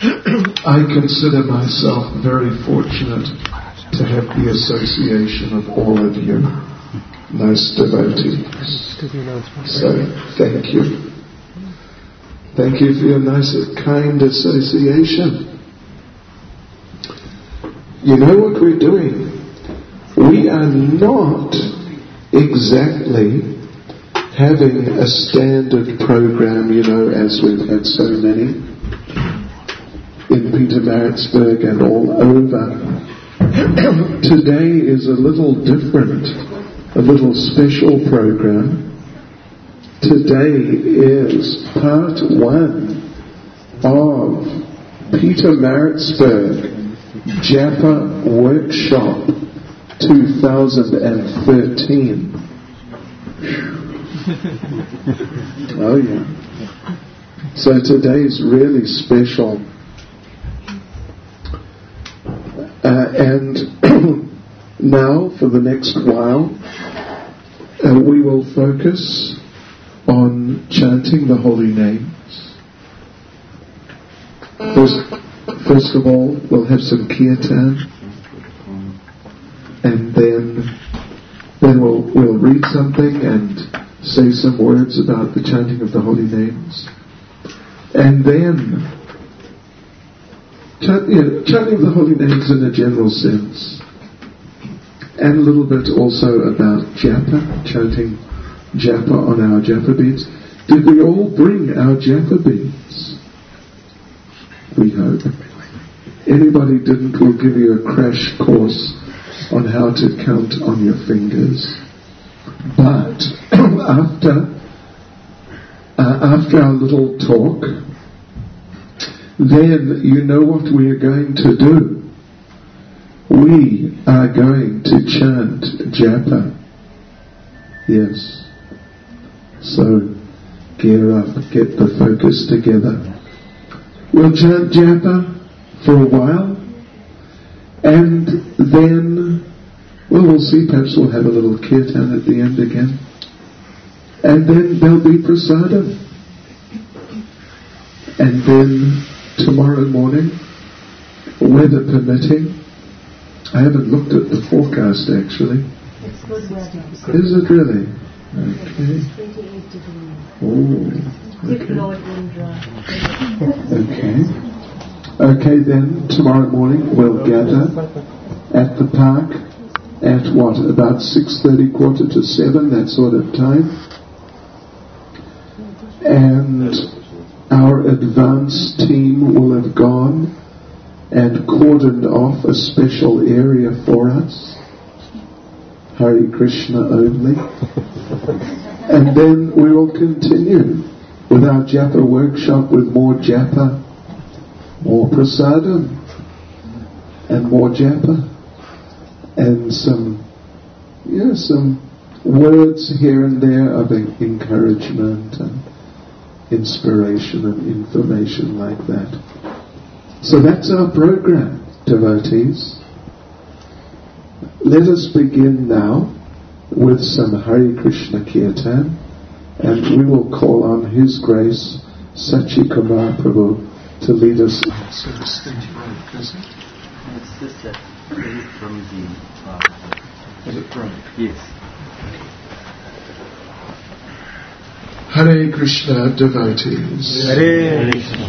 I consider myself very fortunate to have the association of all of you, nice devotees. So, thank you. Thank you for your nice, kind association. You know what we're doing? We are not exactly having a standard program, as we've had so many in Pietermaritzburg and all over. Today is a little different, a little special program. Today is part 1 of Pietermaritzburg Japa Workshop 2013. Oh yeah. So today is really special. And now for the next while we will focus on chanting the holy names. First of all, we'll have some kirtan, and then we'll read something and say some words about the chanting of the holy names, and then chanting of the holy names in a general sense, and a little bit also about japa, chanting japa on our japa beads. Did we all bring our japa beads? We hope. Anybody didn't, we'll give you a crash course on how to count on your fingers. But after our little talk, then you know what we are going to do. We are going to chant japa. Yes. So gear up, get the focus together. We'll chant japa for a while, and then, we'll see, perhaps we'll have a little kirtan at the end again, and then there'll be prasadam, and then tomorrow morning, weather permitting, I haven't looked at the forecast actually. It's good weather. Is it really? Okay. It's 28 degrees. Oh, Okay. Okay, then tomorrow morning we'll gather at the park at about 6:30, 6:45, that sort of time. And our advance team will have gone and cordoned off a special area for us. Hare Krishna only. And then we will continue with our japa workshop with more japa, more prasadam, and more japa, and some words here and there of encouragement and inspiration and information like that. So that's our program, devotees. Let us begin now with some Hare Krishna Kirtan, and we will call on His Grace Sachikumar Prabhu to lead us. So the stage broke, is it? It's just that from the... Is it broke? Yes. Hare Krishna devotees. Hare Krishna.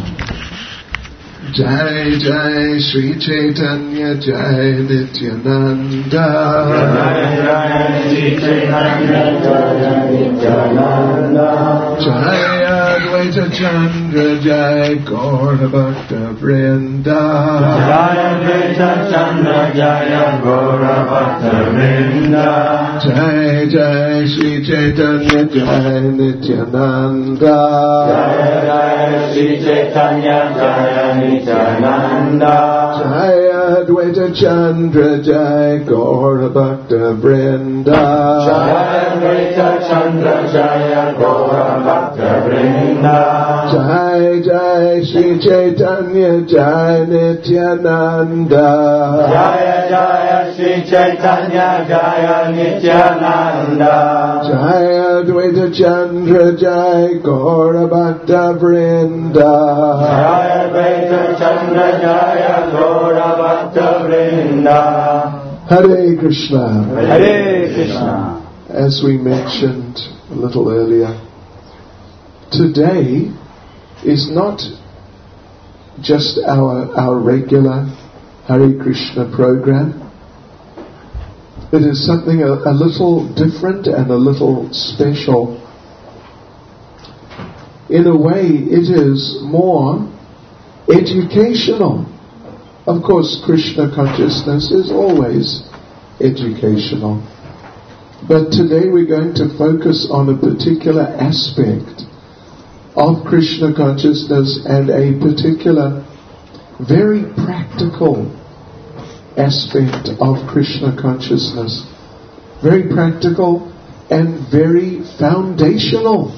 Jai Jai Sri Chaitanya Jai Nityananda. Jai Jai Sri Chaitanya Jai Nityananda. Jai Advaita Chandra Jai Gaura Bhakta Vrinda. Jai Advaita Chandra Jai Gaura Bhakta Vrinda. Jai Jai Sri Chaitanya Jai Nityananda. Jai Jai Sri Chaitanya Jai Nityananda. Jai Advaita Chandra Jai Gaura Bhakta Vrinda. Jai Advaita Chandra Jai Gaura Bhakta Vrinda. Jai Jai Sri Chaitanya Jai Nityananda. Jai Jai Sri Chaitanya Jai Nityananda. Jai Advaita Chandra Jai Gaura Bhakta Vrinda. Jai Advaita Chandra Nanda. Hare Krishna. Hare Krishna. As we mentioned a little earlier, today is not just our regular Hare Krishna program. It is something a little different and a little special. In a way, it is more educational. Of course, Krishna consciousness is always educational. But today we're going to focus on a particular aspect of Krishna consciousness and a particular, very practical aspect of Krishna consciousness. Very practical and very foundational.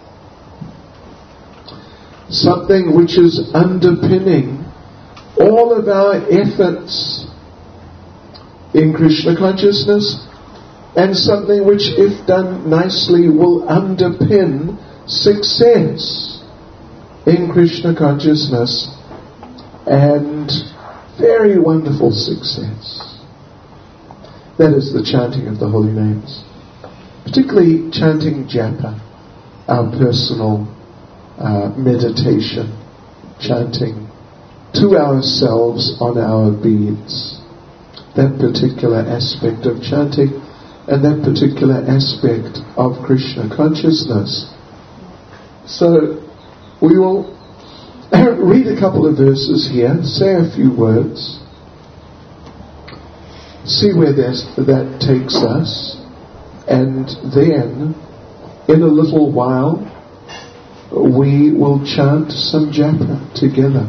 Something which is underpinning all of our efforts in Krishna consciousness, and something which, if done nicely, will underpin success in Krishna consciousness, and very wonderful success. That is the chanting of the holy names, particularly chanting japa, our personal meditation, chanting to ourselves on our beads. That particular aspect of chanting and that particular aspect of Krishna consciousness. So we will read a couple of verses here, say a few words, see where that takes us, and then in a little while we will chant some japa together.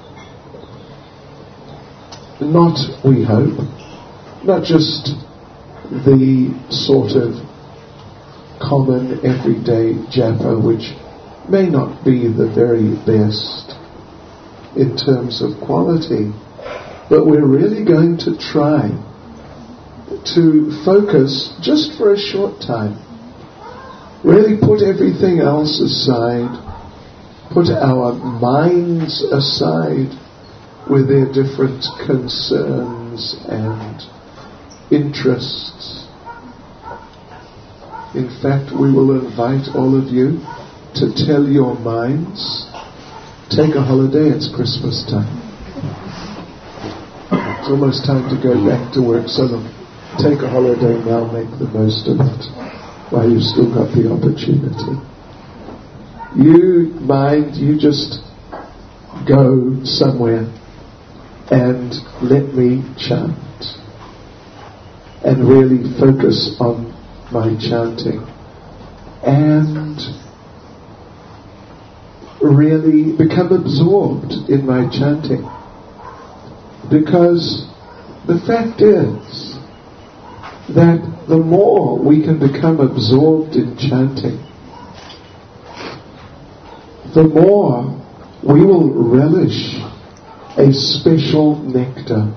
Not, we hope, not just the sort of common everyday japa, which may not be the very best in terms of quality, but we're really going to try to focus just for a short time. Really put everything else aside, put our minds aside with their different concerns and interests. In fact, we will invite all of you to tell your minds, take a holiday, it's Christmas time. It's almost time to go back to work, so take a holiday now, make the most of it while you've still got the opportunity. You mind, you just go somewhere and let me chant and really focus on my chanting and really become absorbed in my chanting, because the fact is that the more we can become absorbed in chanting, the more we will relish a special nectar.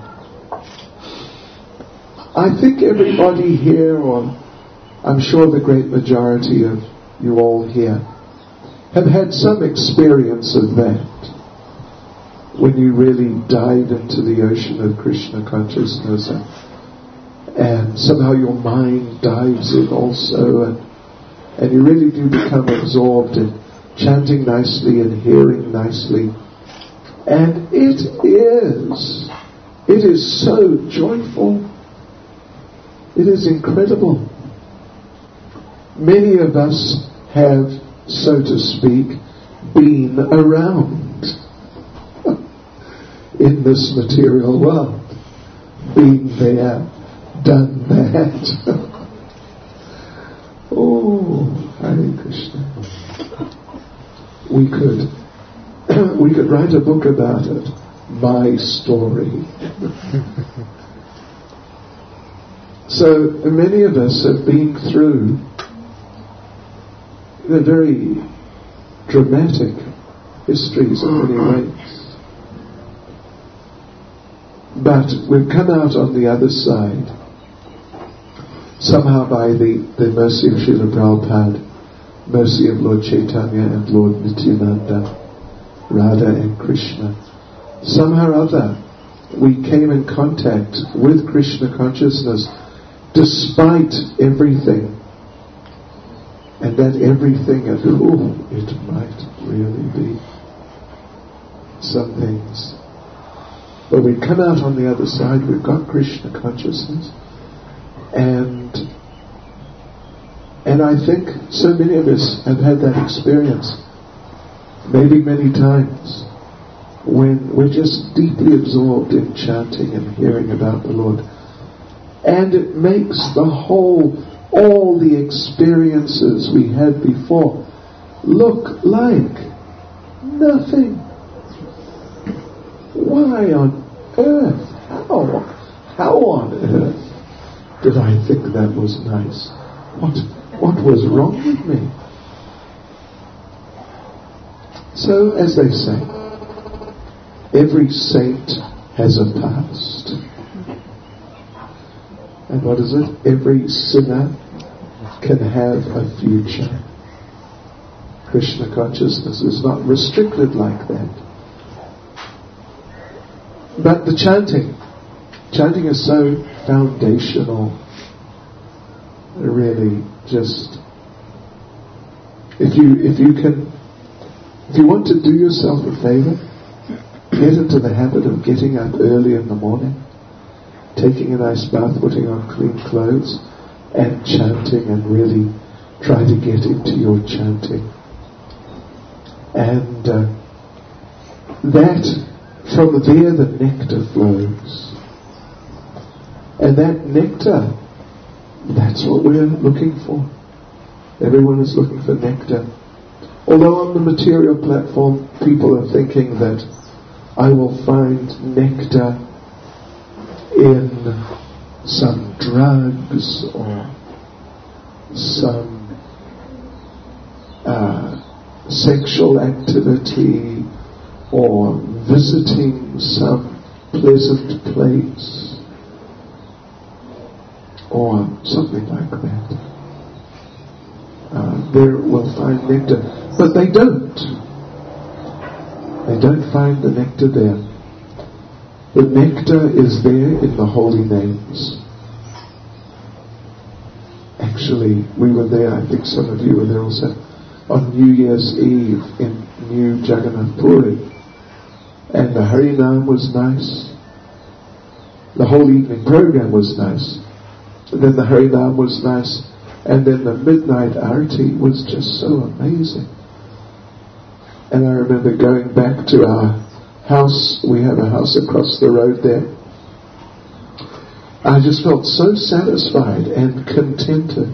I think everybody here, or I'm sure the great majority of you all here, have had some experience of that, when you really dive into the ocean of Krishna consciousness and somehow your mind dives in also, and you really do become absorbed in chanting nicely and hearing nicely. And it is so joyful. It is incredible. Many of us have, so to speak, been around in this material world. Been there, done that. Oh, Hare Krishna. We could write a book about it. My story. So many of us have been through the very dramatic histories in many ways. But we've come out on the other side, somehow by the mercy of Srila Prabhupada, mercy of Lord Chaitanya and Lord Nityananda, Radha and Krishna. Somehow or other, we came in contact with Krishna consciousness despite everything. And that everything, it might really be some things. But we come out on the other side, we've got Krishna consciousness, and I think so many of us have had that experience, maybe many times, when we're just deeply absorbed in chanting and hearing about the Lord. And it makes all the experiences we had before look like nothing. Why on earth? How on earth did I think that was nice? What was wrong with me? So, as they say, every saint has a past. And what is it? Every sinner can have a future. Krishna consciousness is not restricted like that. But the chanting is so foundational. Really, just if you want to do yourself a favor, get into the habit of getting up early in the morning, taking a nice bath, putting on clean clothes, and chanting, and really try to get into your chanting. And that, from there the nectar flows. And that nectar, that's what we're looking for. Everyone is looking for nectar. Although on the material platform, people are thinking that I will find nectar in some drugs or some sexual activity or visiting some pleasant place or something like that. There will find nectar, but they don't. They don't find the nectar there. The nectar is there in the holy names. Actually, we were there, I think some of you were there also, on New Year's Eve in New Jagannath Puri. And the Harinam was nice. The whole evening program was nice. And then the Harinam was nice. And then the midnight Arati was just so amazing. And I remember going back to our house. We have a house across the road there. I just felt so satisfied and contented.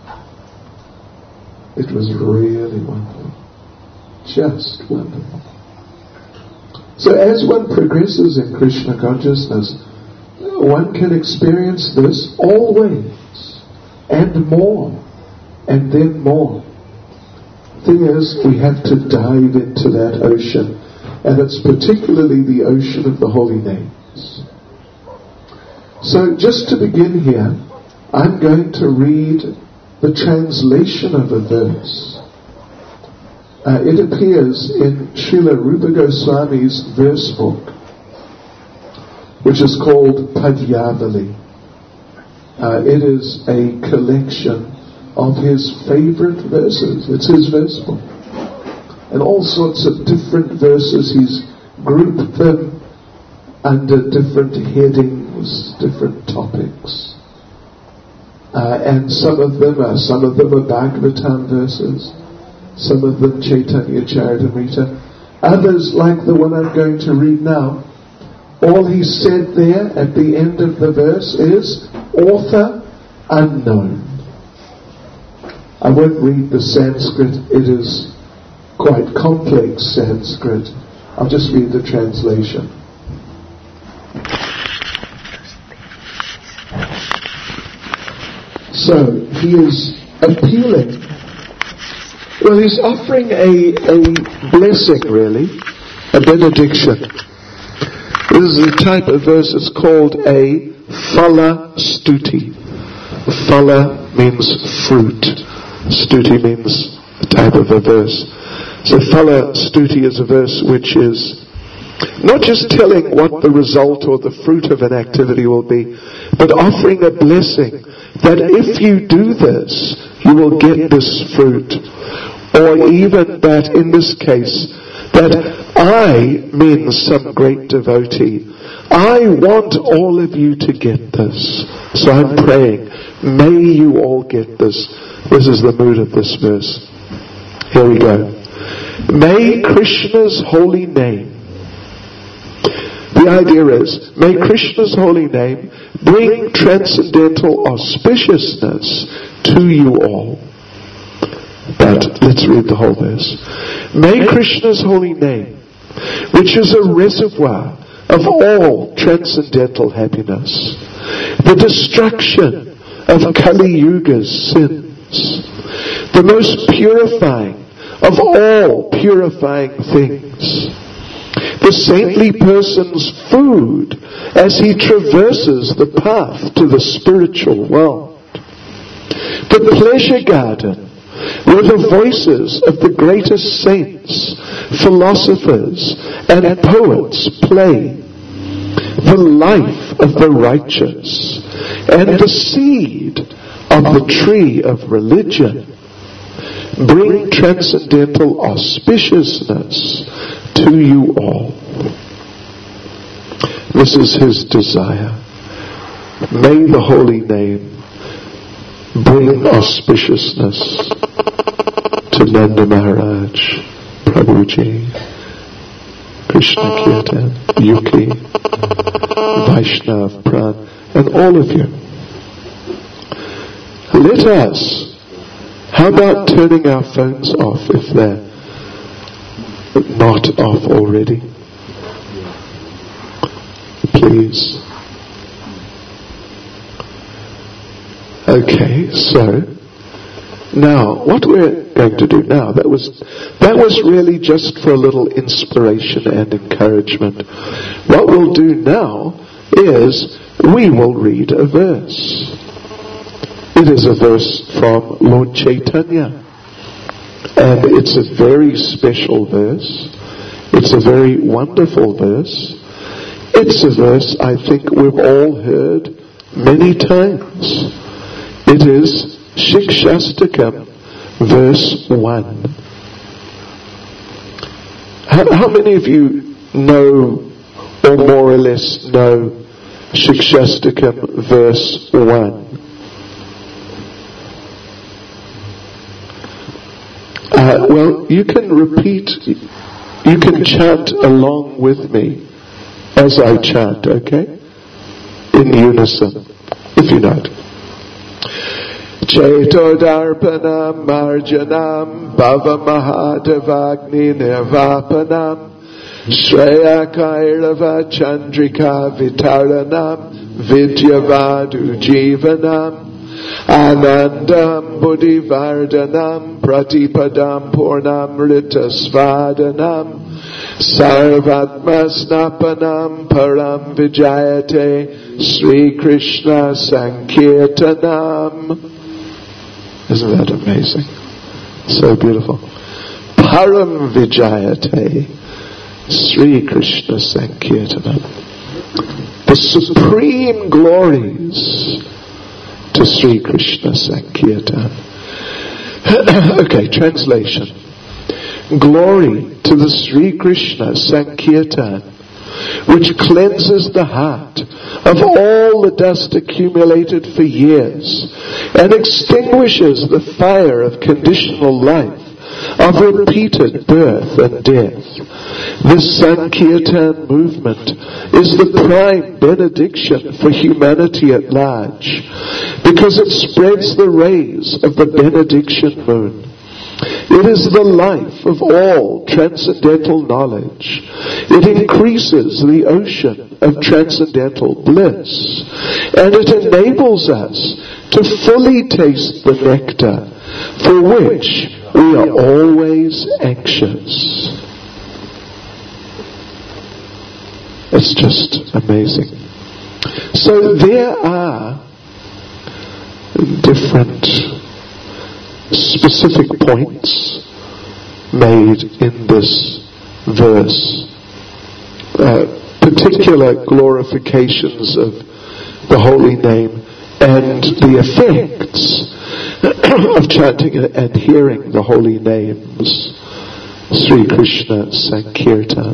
It was really wonderful. Just wonderful. So as one progresses in Krishna consciousness, one can experience this always, and more, and then more. The thing is, we have to dive into that ocean, and it's particularly the ocean of the holy names. So just to begin here, I'm going to read the translation of a verse. It appears in Srila Rupa Goswami's verse book, which is called Padyavali. It is a collection of his favorite verses. It's his verse book. And all sorts of different verses, he's grouped them under different headings, different topics. And some of them are Bhagavatam verses, some of them Chaitanya Charitamrita, others like the one I'm going to read now. All he said there at the end of the verse is, author unknown. I won't read the Sanskrit, it is quite complex Sanskrit. I'll just read the translation. So, he is appealing. Well, he's offering a blessing, really, a benediction. This is a type of verse, it's called a Phala Stuti. Phala means fruit. Stuti means a type of a verse. So Phala Stuti is a verse which is Not just telling what the result or the fruit of an activity will be, but offering a blessing that if you do this, you will get this fruit. Or even that in this case, that I means some great devotee. I want all of you to get this. So I'm praying, may you all get this. This is the mood of this verse. Here we go. May Krishna's holy name, the idea is, may Krishna's holy name bring transcendental auspiciousness to you all. But let's read the whole verse. May Krishna's holy name, which is a reservoir of all transcendental happiness, the destruction of Kali Yuga's sins, the most purifying of all purifying things, the saintly person's food as he traverses the path to the spiritual world, the pleasure garden where the voices of the greatest saints, philosophers, and poets play, the life of the righteous, and the seed of the tree of religion bring transcendental auspiciousness to you all. This is his desire. May the holy name bring auspiciousness to Nanda Maharaj, Prabhuji, Krishna Kirtan, Yuki, Vaishnav, Pran, and all of you. Let us, how about turning our phones off if they're not off already? Please. Okay, so now what we're going to do now, that was really just for a little inspiration and encouragement. What we'll do now is we will read a verse. It is a verse from Lord Chaitanya, and it's a very special verse. It's a very wonderful verse. It's a verse I think we've all heard many times. It is Shikshastakam, verse 1. How many of you know, or more or less know, Shikshastakam, verse 1? Well, you can repeat, you can chant along with me as I chant, okay? In unison, if you know it. Chaitodarpanam marjanam bhava mahadavagni nirvapanam Shreya kairava chandrika vitaranam vidyavadu jivanam Anandam buddhivardhanam pratipadam purnamrita svadanam sarvatma snapanam param vijayate Sri Krishna Sankirtanam. Isn't that amazing? So beautiful. Param vijayate Sri Krishna Sankirtanam. The supreme glories to Sri Krishna Sankirtan. Okay, translation. Glory to the Sri Krishna Sankirtan, which cleanses the heart of all the dust accumulated for years and extinguishes the fire of conditional life, of repeated birth and death. This Sankirtan movement is the prime benediction for humanity at large, because it spreads the rays of the benediction moon. It is the life of all transcendental knowledge. It increases the ocean of transcendental bliss, and it enables us to fully taste the nectar for which we are always anxious. It's just amazing. So there are different specific points made in this verse. particular glorifications of the holy name and the effects of chanting and hearing the holy names. Sri Krishna Sankirtan.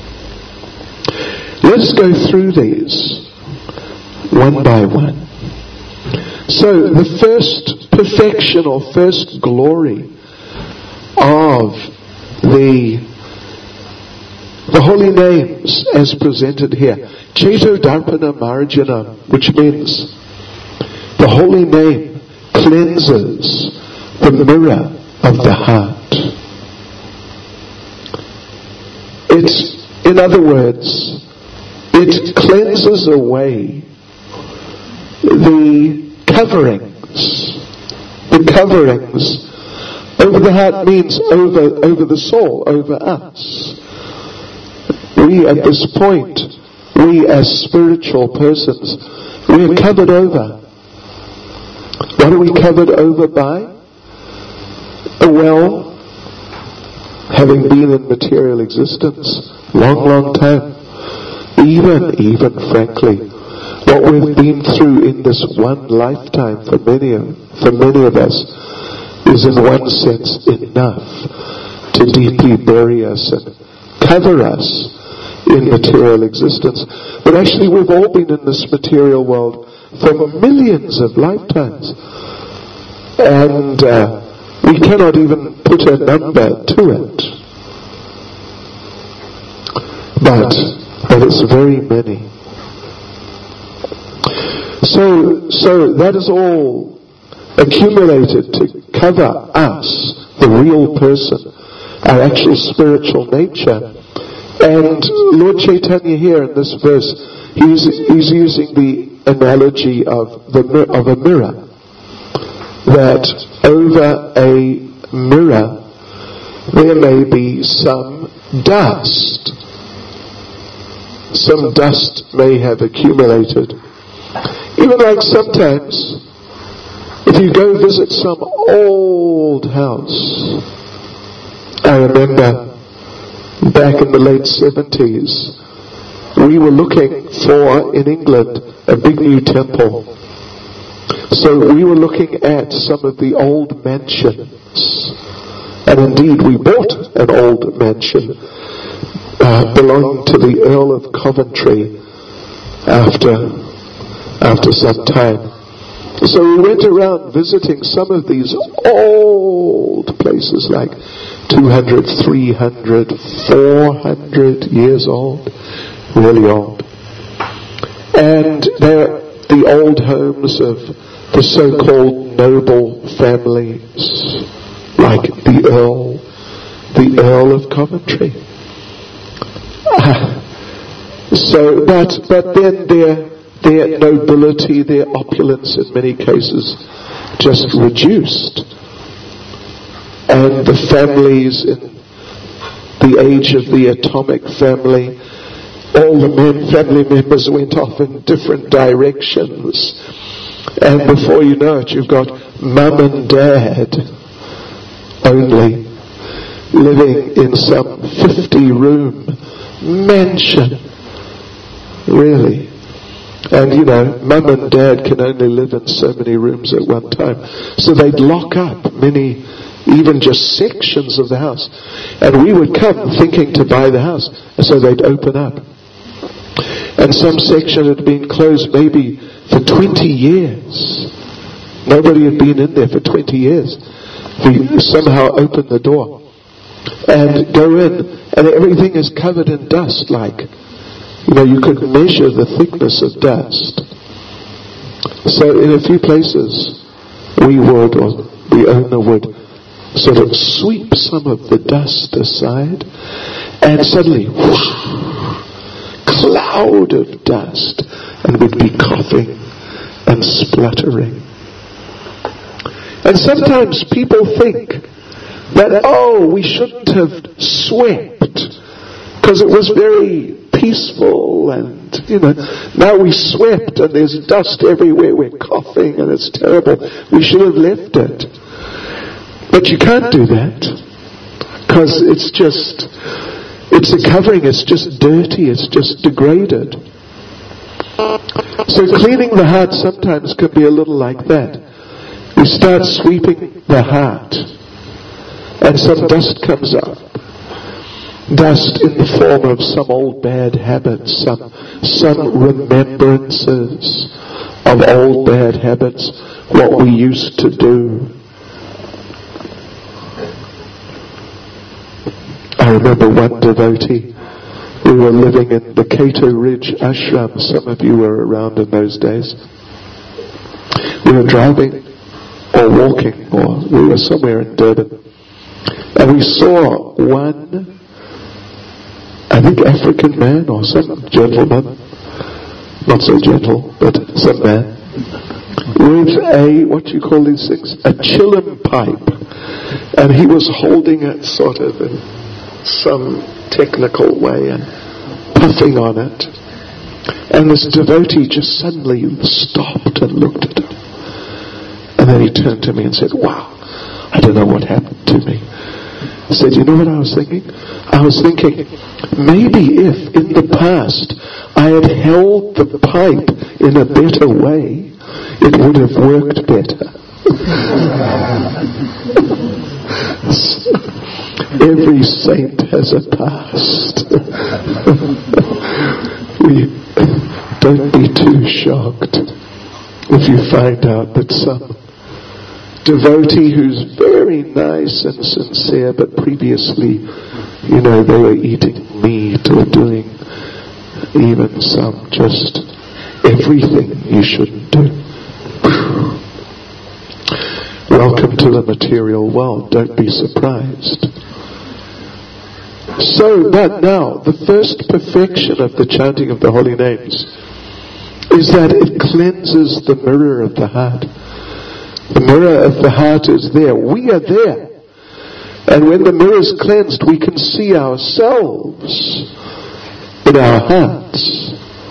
Let's go through these one by one. So the first perfection or first glory of the holy names as presented here, Cheto Darpana Marjana, which means the holy name cleanses the mirror of the heart. In other words, it cleanses away the coverings. The coverings over the heart means over the soul, over us. We at this point, we as spiritual persons, we are covered over. What are we covered over by? Well, having been in material existence long time, even frankly, what we've been through in this one lifetime for many of us is in one sense enough to deeply bury us and cover us in material existence. But actually we've all been in this material world for millions of lifetimes, and we cannot even put a number to it, but it's very many. So that is all accumulated to cover us, the real person, our actual spiritual nature. And Lord Chaitanya here in this verse, he's using the analogy of a mirror, that over a mirror there may be some dust. Some dust may have accumulated. Even like sometimes, if you go visit some old house, I remember back in the late 70s, we were looking for, in England, a big new temple. So we were looking at some of the old mansions. And indeed, we bought an old mansion belonging to the Earl of Coventry after some time. So we went around visiting some of these old places, like 200, 300, 400 years old, really old. And they're the old homes of the so-called noble families, like the Earl of Coventry. But then their nobility, their opulence in many cases just reduced. And the families in the age of the atomic family, all the family members went off in different directions. And before you know it, you've got mum and dad only living in some 50-room mansion. Really. And mum and dad can only live in so many rooms at one time. So they'd lock up many, even just sections of the house. And we would come thinking to buy the house. And so they'd open up. And some section had been closed maybe for 20 years. Nobody had been in there for 20 years. We somehow opened the door and go in, and everything is covered in dust, like, you could measure the thickness of dust. So in a few places, the owner would sort of sweep some of the dust aside, and suddenly, whoosh, cloud of dust, and would be coughing and spluttering. And sometimes people think that, we shouldn't have swept because it was very peaceful, and now we swept and there's dust everywhere, we're coughing and it's terrible, we should have left it. But you can't do that, because it's It's a covering, it's just dirty, it's just degraded. So cleaning the heart sometimes can be a little like that. We start sweeping the heart, and some dust comes up. Dust in the form of some old bad habits, some remembrances of old bad habits, what we used to do. I remember one devotee, we were living in the Cato Ridge ashram. Some of you were around in those days. We were driving or walking, or we were somewhere in Durban, and we saw one, I think African man or some gentleman, not so gentle, but some man, with a, what you call these things, a chillum pipe, and he was holding it sort of in some technical way and puffing on it. And this devotee just suddenly stopped and looked at him. And then he turned to me and said, "Wow, I don't know what happened to me." He said, "You know what I was thinking? I was thinking, maybe if in the past I had held the pipe in a better way, it would have worked better." Every saint has a past. Don't be too shocked if you find out that some devotee who's very nice and sincere, but previously, they were eating meat or doing even some just everything you shouldn't do. Welcome to the material world. Don't be surprised. So, but now, the first perfection of the chanting of the holy names is that it cleanses the mirror of the heart. The mirror of the heart is there. We are there. And when the mirror is cleansed, we can see ourselves in our hearts.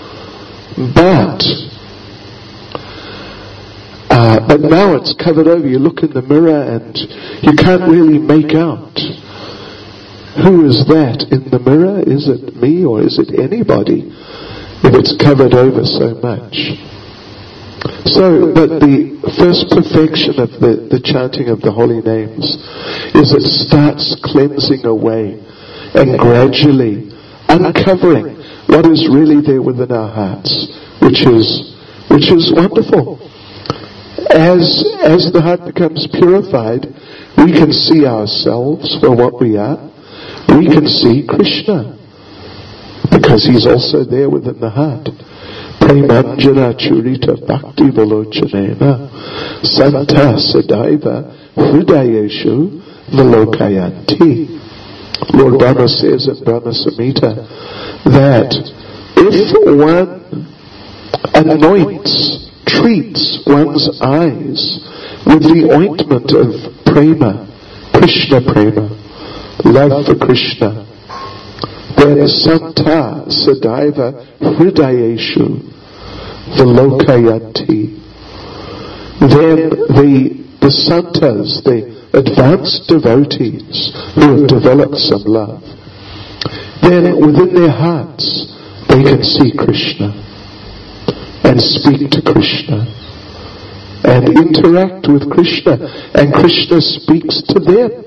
But now it's covered over. You look in the mirror and you can't really make out who is that in the mirror. Is it me or is it anybody? If it's covered over so much. So, but the first perfection of the chanting of the holy names is it starts cleansing away and gradually uncovering what is really there within our hearts, which is wonderful. As the heart becomes purified, we can see ourselves for what we are. We can see Krishna, because he's also there within the heart. Premanjana churita bhakti valochanena santa sadaiva hridayeshu vilokayanti. Lord Brahma says in Brahma Samhita that if one anoints, treats one's eyes with the ointment of prema, Krishna prema, love for Krishna, then santa sadaiva hridayeshu vilokayanti. Then the santas, the advanced devotees who have developed some love, then within their hearts they can see Krishna and speak to Krishna and interact with Krishna, and Krishna speaks to them.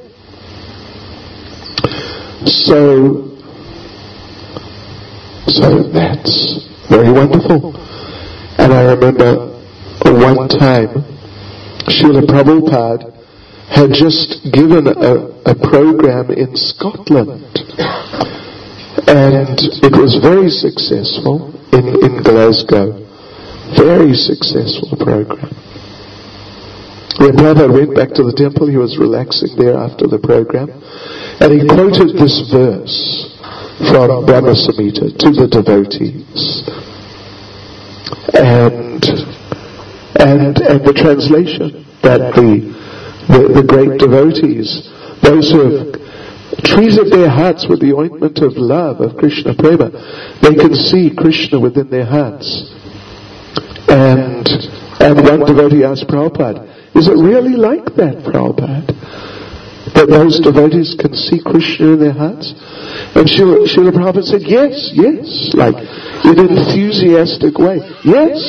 So that's very wonderful. And I remember one time Srila Prabhupada had just given a program in Scotland, and it was very successful in Glasgow. Very successful program. When Prabhupada went back to the temple, he was relaxing there after the program, and he quoted this verse from Brahma Samhita to the devotees, and the translation that the great devotees, those who have treated their hearts with the ointment of love, of Krishna prema, they can see Krishna within their hearts. And one devotee asked Prabhupada, "Is it really like that, Prabhupada? That those devotees can see Krishna in their hearts?" And Srila Prabhupada said, yes, like in an enthusiastic way. Yes.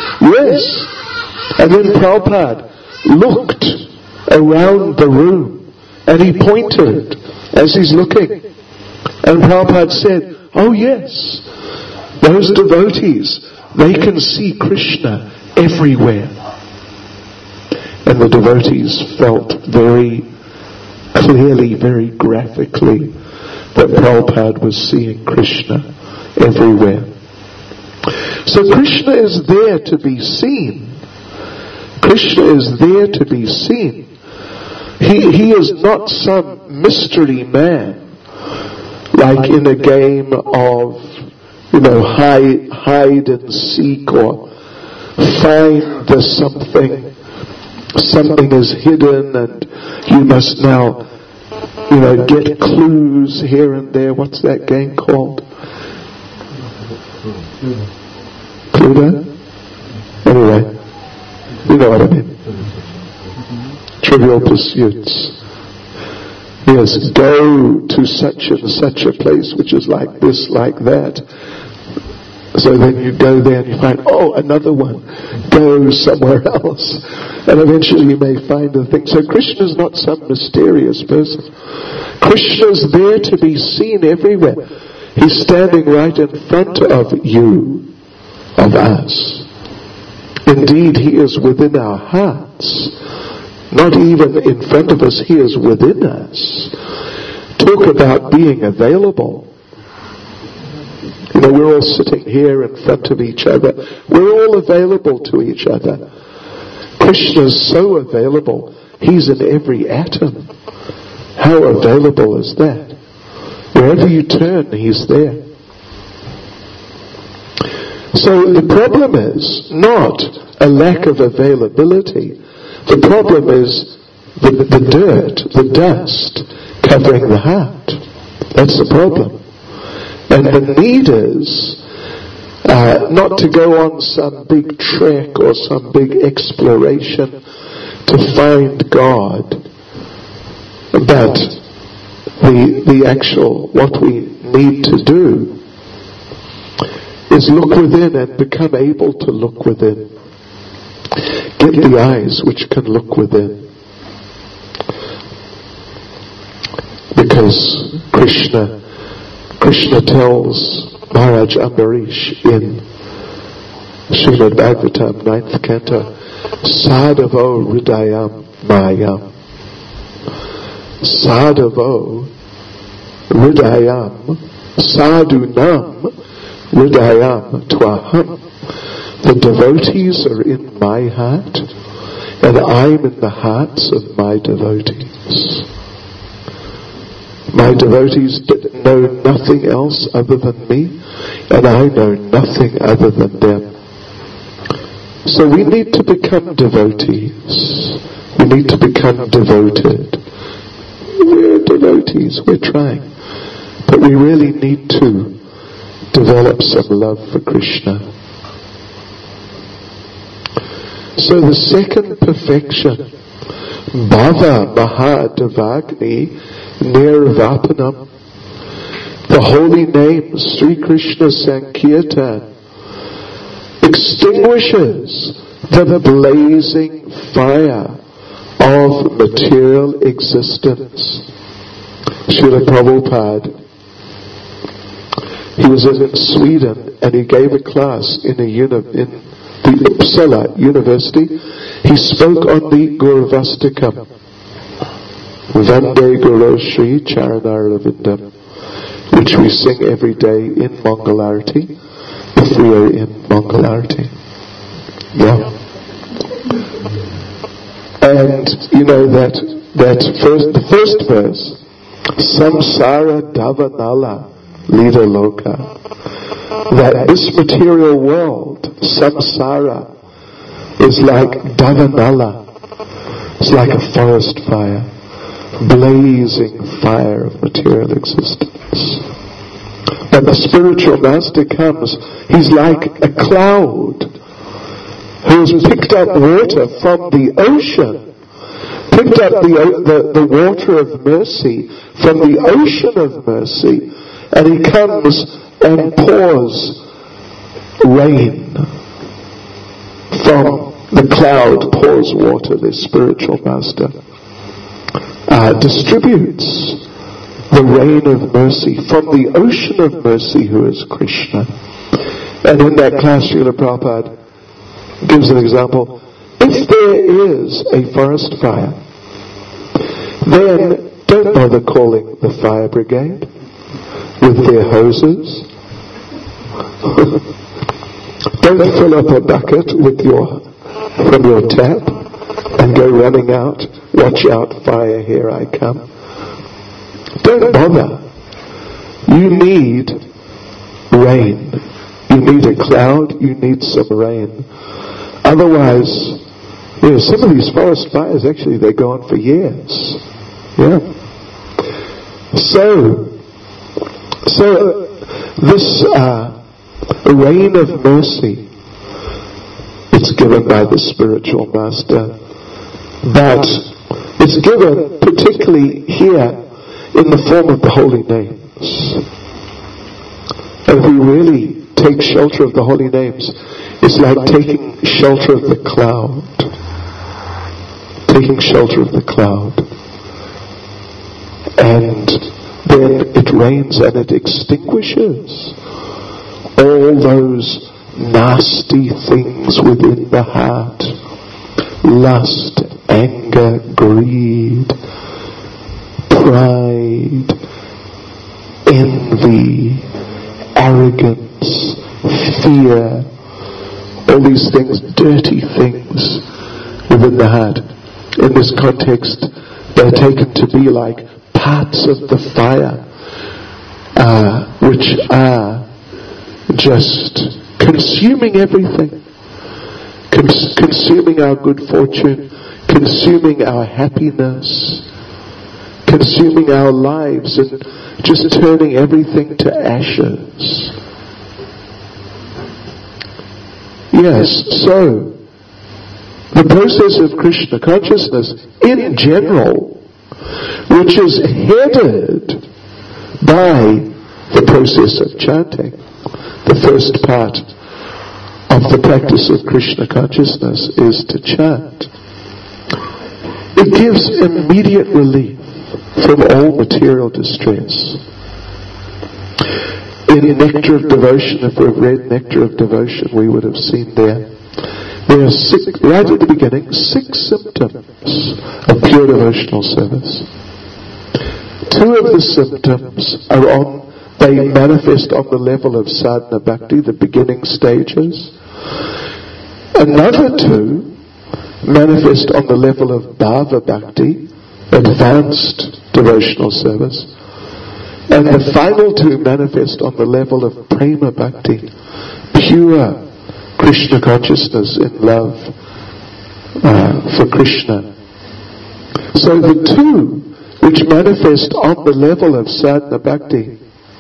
And then Prabhupada looked around the room and he pointed as he's looking. And Prabhupada said, oh yes, those devotees, they can see Krishna everywhere. And the devotees felt very clearly, very graphically, that Prabhupada was seeing Krishna everywhere. So Krishna is there to be seen. Krishna is there to be seen. He is not some mystery man, like in a game of, hide and seek, or find something is hidden and you must now, get clues here and there. What's that game called? Cluedo? Anyway, you know what I mean. Trivial Pursuits. Yes, go to such and such a place which is like this, like that. So then you go there and you find, another one. Go somewhere else. And eventually you may find the thing. So Krishna is not some mysterious person. Krishna is there to be seen everywhere. He's standing right in front of you, of us. Indeed, He is within our hearts. Not even in front of us, He is within us. Talk about being available. We're all sitting here in front of each other. We're all available to each other. Krishna is so available. He's in every atom. How available is that? Wherever you turn, He's there. So the problem is not a lack of availability. The problem is the dirt, the dust covering the heart. That's the problem. And the need is not to go on some big trek or some big exploration to find God, but the actual, what we need to do is look within and become able to look within. Get the eyes which can look within. Because Krishna tells Maharaj Ambarish in Srimad Bhagavatam, 9th canto, Sadhavo Hridayam Mayam. Sadhavo Hridayam Sadhunam Hridayam Twaham. The devotees are in my heart, and I'm in the hearts of my devotees. My devotees know nothing else other than me, and I know nothing other than them. So we need to become devotees. We need to become devoted. We're devotees, we're trying. But we really need to develop some love for Krishna. So the second perfection, Bhava Mahadevagni Nirvapanam, the holy name Sri Krishna Sankirtan, extinguishes the blazing fire of material existence. Srila Prabhupada, he was in Sweden and he gave a class in the Uppsala University. He spoke on the Gurvastikam, Vande Guru Shri Charanarvindam, which we sing every day in Mangalarti, if we are in Mangalarti. Yeah. And you know that the first verse, Samsara Davanala Lida Loka, that this material world, samsara, is like Davanala. It's like a forest fire, blazing fire of material existence. When the spiritual master comes, he's like a cloud who has picked up water from the ocean, picked up the water of mercy from the ocean of mercy, And he comes and pours rain from the cloud, pours water. The spiritual master distributes the rain of mercy from the ocean of mercy, who is Krishna. And in that class, Srila Prabhupada gives an example. If there is a forest fire, then don't bother calling the fire brigade with their hoses. Don't fill up a bucket from your tap and go running out. Watch out, fire, here I come. Don't bother. You need rain. You need a cloud. You need some rain. Otherwise, some of these forest fires, actually, they go on for years. Yeah. So this rain of mercy, it's given by the spiritual master, but it's given particularly here in the form of the holy names. And if we really take shelter of the holy names, it's like taking shelter of the cloud. Taking shelter of the cloud. And then it rains and it extinguishes all those nasty things within the heart. Lust, anger, greed, pride, envy, arrogance, fear, all these things, dirty things within the heart. In this context, they're taken to be like parts of the fire, which are just consuming everything, consuming our good fortune, consuming our happiness, consuming our lives, and just turning everything to ashes. Yes, so the process of Krishna consciousness in general, which is headed by the process of chanting, the first part of the practice of Krishna consciousness is to chant. It gives immediate relief from all material distress. In Nectar of Devotion, if we've read Nectar of Devotion, we would have seen there are right at the beginning, 6 symptoms of pure devotional service. 2 of the symptoms they manifest on the level of sadhana bhakti, the beginning stages. Another 2 manifest on the level of bhava bhakti, advanced devotional service. And the final 2 manifest on the level of prema bhakti, pure Krishna consciousness in love for Krishna. So the 2 which manifest on the level of sadhana bhakti,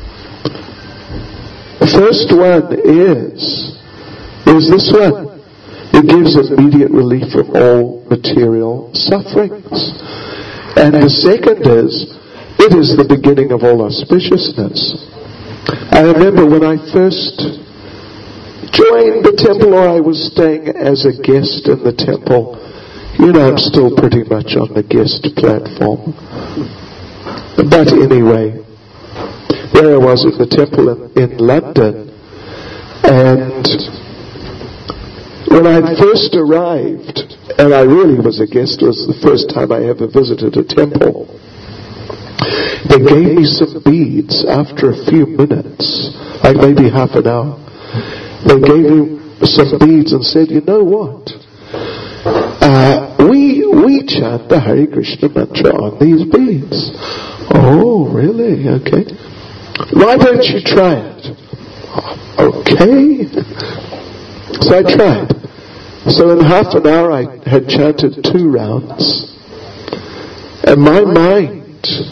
the first one is this one. It gives immediate relief from all material sufferings. And the second is, it is the beginning of all auspiciousness. I remember when I first joined the temple, or I was staying as a guest in the temple. I'm still pretty much on the guest platform. But anyway, there I was in the temple in London, and when I first arrived, and I really was a guest, it was the first time I ever visited a temple, they gave me some beads after a few minutes, like maybe half an hour. They gave me some beads and said, you know what? We chant the Hare Krishna mantra on these beads. Oh, really? Okay. Why don't you try it? Okay. So I tried. So in half an hour I had chanted 2 rounds. And my mind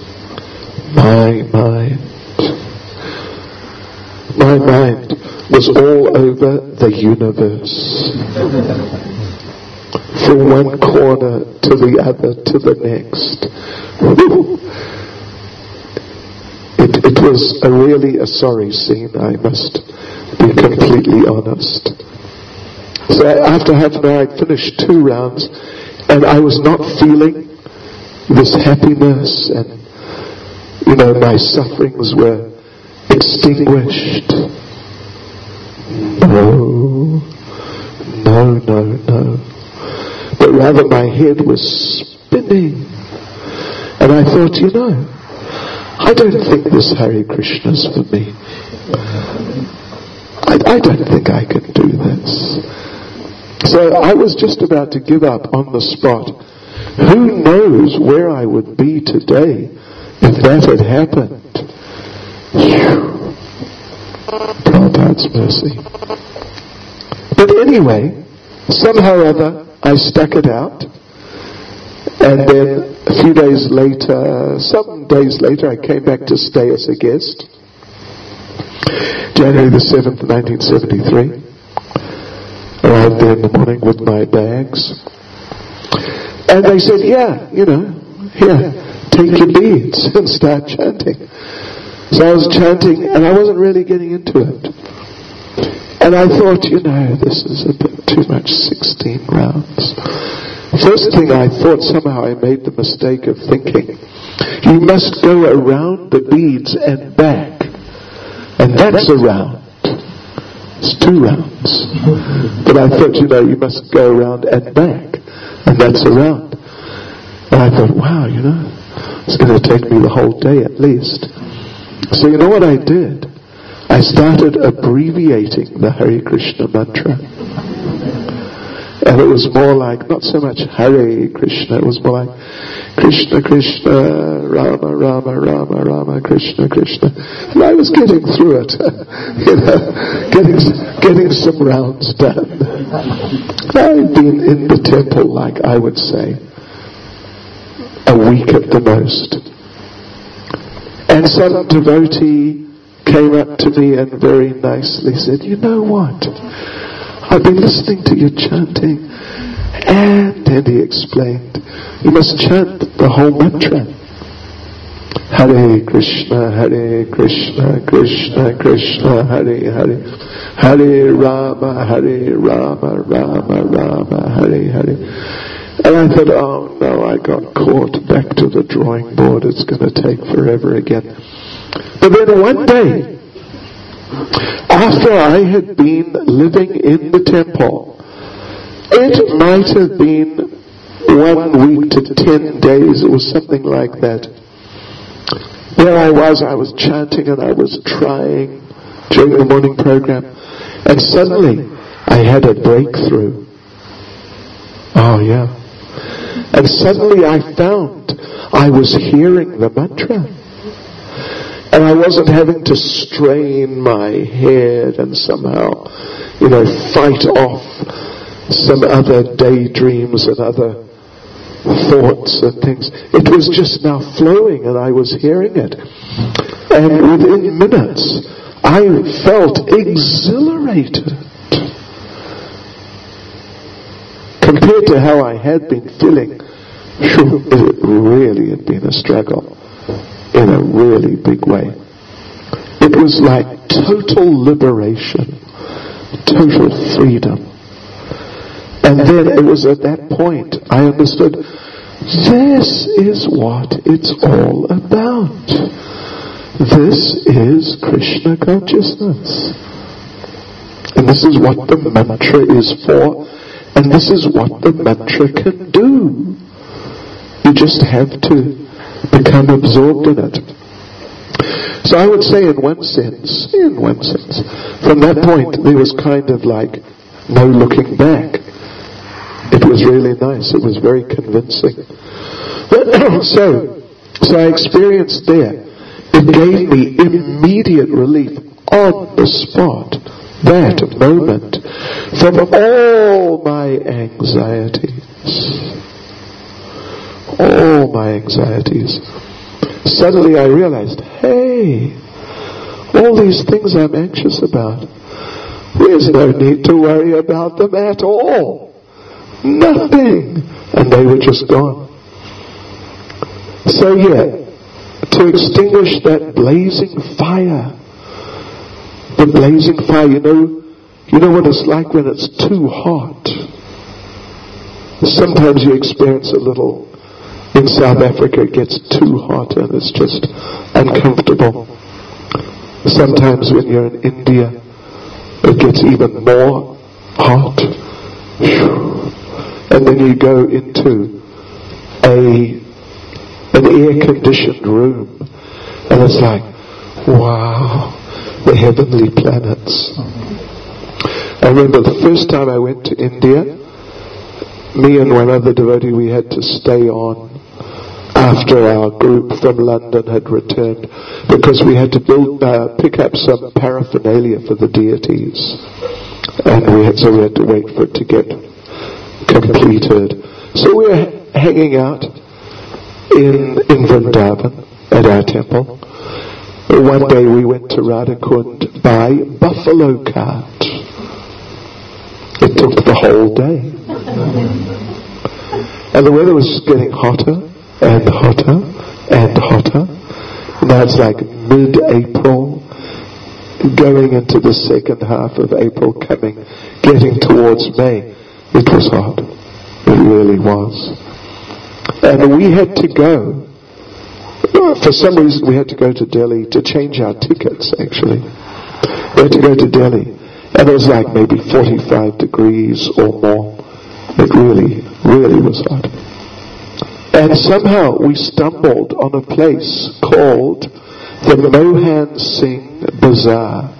was all over the universe. From one corner to the other to the next. it was really a sorry scene, I must be completely honest. So after half an hour I'd finished 2 rounds, and I was not feeling this happiness, and my sufferings were extinguished. No. But rather my head was spinning. And I thought, I don't think this Hare Krishna's for me. I don't think I can do this. So I was just about to give up on the spot. Who knows where I would be today if that had happened? Prabhupada's mercy. But anyway, somehow or other, I stuck it out. And then some days later, I came back to stay as a guest. January the 7th, 1973. Arrived there in the morning with my bags. And they said, here, take your beads and start chanting. So I was chanting, and I wasn't really getting into it. And I thought, this is a bit too much, 16 rounds. First thing I thought, somehow I made the mistake of thinking, you must go around the beads and back. And that's a round. It's 2 rounds. But I thought, you must go around and back. And that's a round. And I thought, wow, it's going to take me the whole day at least. So you know what I did? I started abbreviating the Hare Krishna mantra. And it was more like, not so much Hare Krishna, it was more like Krishna Krishna, Rama Rama Rama Rama, Krishna Krishna. And I was getting through it, getting some rounds done. I'd been in the temple, like I would say, a week at the most. And some devotee came up to me and very nicely said, you know what? I've been listening to you chanting. And then he explained, you must chant the whole mantra. Hare Krishna, Krishna Krishna, Hare Hare. Hare Rama, Rama Rama, Hare Hare. And I thought, oh no, I got caught back to the drawing board. It's going to take forever again. But then one day, after I had been living in the temple, it might have been 1 week to 10 days, it was something like that. There I was chanting and I was trying during the morning program, and suddenly I had a breakthrough. Oh yeah. And suddenly I found I was hearing the mantra. And I wasn't having to strain my head and somehow, fight off some other daydreams and other thoughts and things. It was just now flowing and I was hearing it. And within minutes, I felt exhilarated. Compared to how I had been feeling, it really had been a struggle. In a really big way. It was like total liberation, total freedom. And then it was at that point I understood, this is what it's all about. This is Krishna consciousness. And this is what the mantra is for, and this is what the mantra can do. You just have to become absorbed in it. So I would say in one sense, from that point there was kind of like no looking back. It was really nice. It was very convincing. So I experienced there. It gave me immediate relief on the spot, that moment, from all my anxieties. All my anxieties. Suddenly I realized, hey, all these things I'm anxious about, there's no need to worry about them at all. Nothing. And they were just gone. So yeah, to extinguish that blazing fire. The blazing fire, you know what it's like when it's too hot. Sometimes you experience a little. In South Africa it gets too hot and it's just uncomfortable. Sometimes when you're in India it gets even more hot. And then you go into an air-conditioned room and it's like, wow, the heavenly planets. I remember the first time I went to India, me and one other devotee, we had to stay on after our group from London had returned because we had to pick up some paraphernalia for the deities, and we had to wait for it to get completed. So we were hanging out in Vrindavan at our temple. One day we went to Radhakund by buffalo cart. It took the whole day. And the weather was getting hotter and hotter and hotter. Now it's like mid-April, going into the second half of April, getting towards May. It was hot. It really was. And we had to go. For some reason we had to go to Delhi to change our tickets, actually. We had to go to Delhi. And it was like maybe 45 degrees or more. It really, really was hot. And somehow we stumbled on a place called the Mohan Singh Bazaar,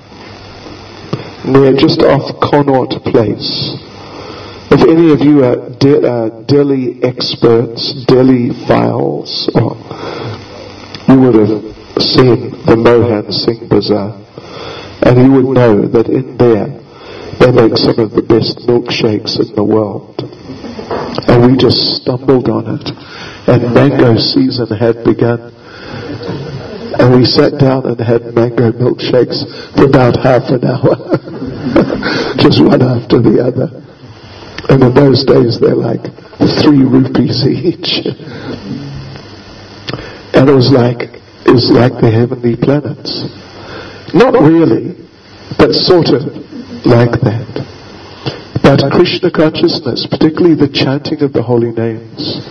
just off Connaught Place. If any of you are Delhi experts, Delhi files, you would have seen the Mohan Singh Bazaar. And you would know that in there, they make some of the best milkshakes in the world. And we just stumbled on it. And mango season had begun. And we sat down and had mango milkshakes for about half an hour. Just one after the other. And in those days, they're like 3 rupees each. And it was like the heavenly planets. Not really, but sort of like that. But Krishna consciousness, particularly the chanting of the holy names,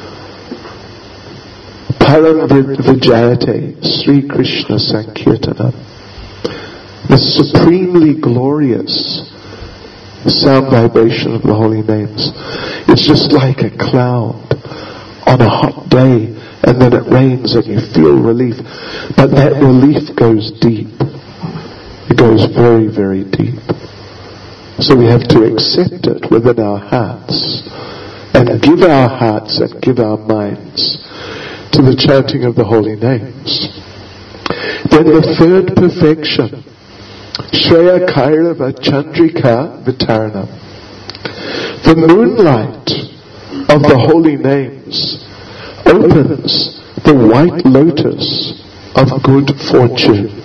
Param Vijayate, Sri Krishna Sankirtanam, the supremely glorious sound vibration of the holy names. It's just like a cloud on a hot day, and then it rains and you feel relief. But that relief goes deep. It goes very, very deep. So we have to accept it within our hearts and give our hearts and give our minds to the chanting of the holy names. Then the third perfection, Shreya Kairava Chandrika Vitaranam. The moonlight of the holy names opens the white lotus of good fortune.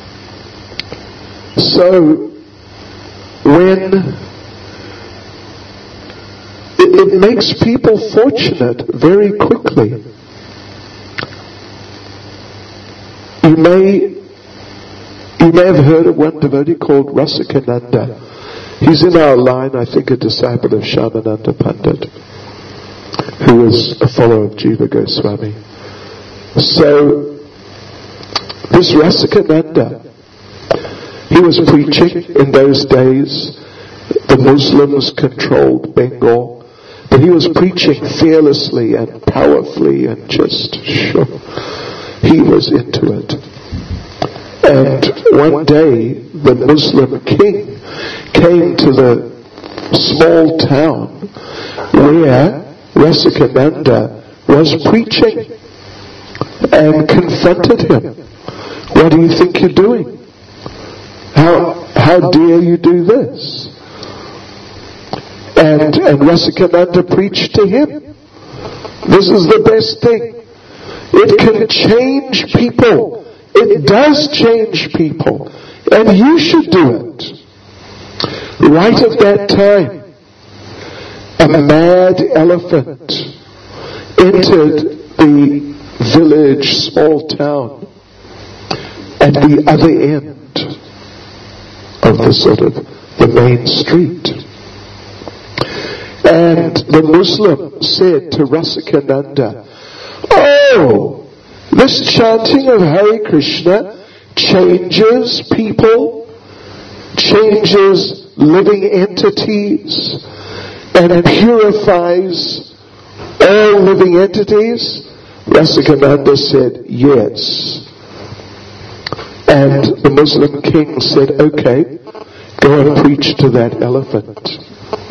So, when it makes people fortunate very quickly. You may have heard of one devotee called Rasikananda. He's in our line, I think a disciple of Shyamananda Pandit, who was a follower of Jiva Goswami. So, this Rasikananda, he was preaching in those days. The Muslims controlled Bengal, but he was preaching fearlessly and powerfully and just he was into it. And one day the Muslim king came to the small town where Rasikananda was preaching and confronted him. What do you think you're doing? How dare you do this? And Rasikananda preached to him. This is the best thing. It can change people. It does change people. And you should do it. Right at that time, a mad elephant entered the village, small town, at the other end of the main street. And the Muslim said to Rasikananda, "Oh, this chanting of Hare Krishna changes people, changes living entities, and purifies all living entities?" Rasikananda said, "Yes." And the Muslim king said, "Okay, go and preach to that elephant."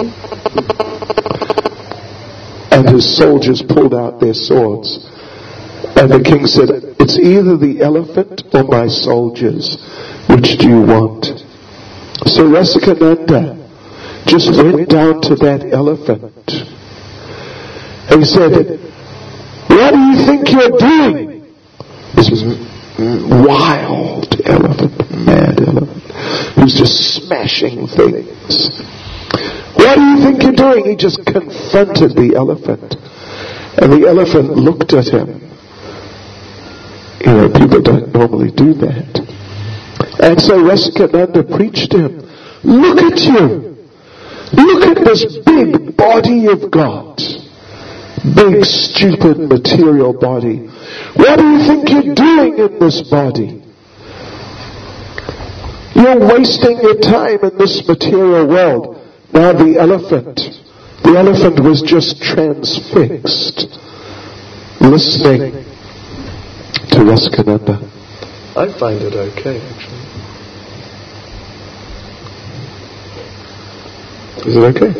And his soldiers pulled out their swords. And the king said, "It's either the elephant or my soldiers. Which do you want?" So Rasikananda just went down to that elephant. And he said, "What do you think you're doing?" This was wild elephant, mad elephant, who's just smashing things. "What do you think you're doing?" He just confronted the elephant. And the elephant looked at him. You know, people don't normally do that. And so Rasikananda preached to him, "Look at you. Look at this big body you've got. Big, stupid, material body. What do you think you're doing in this body? You're wasting your time in this material world." Now the elephant was just transfixed, listening to Rasikananda. I find it okay, actually. Is it okay?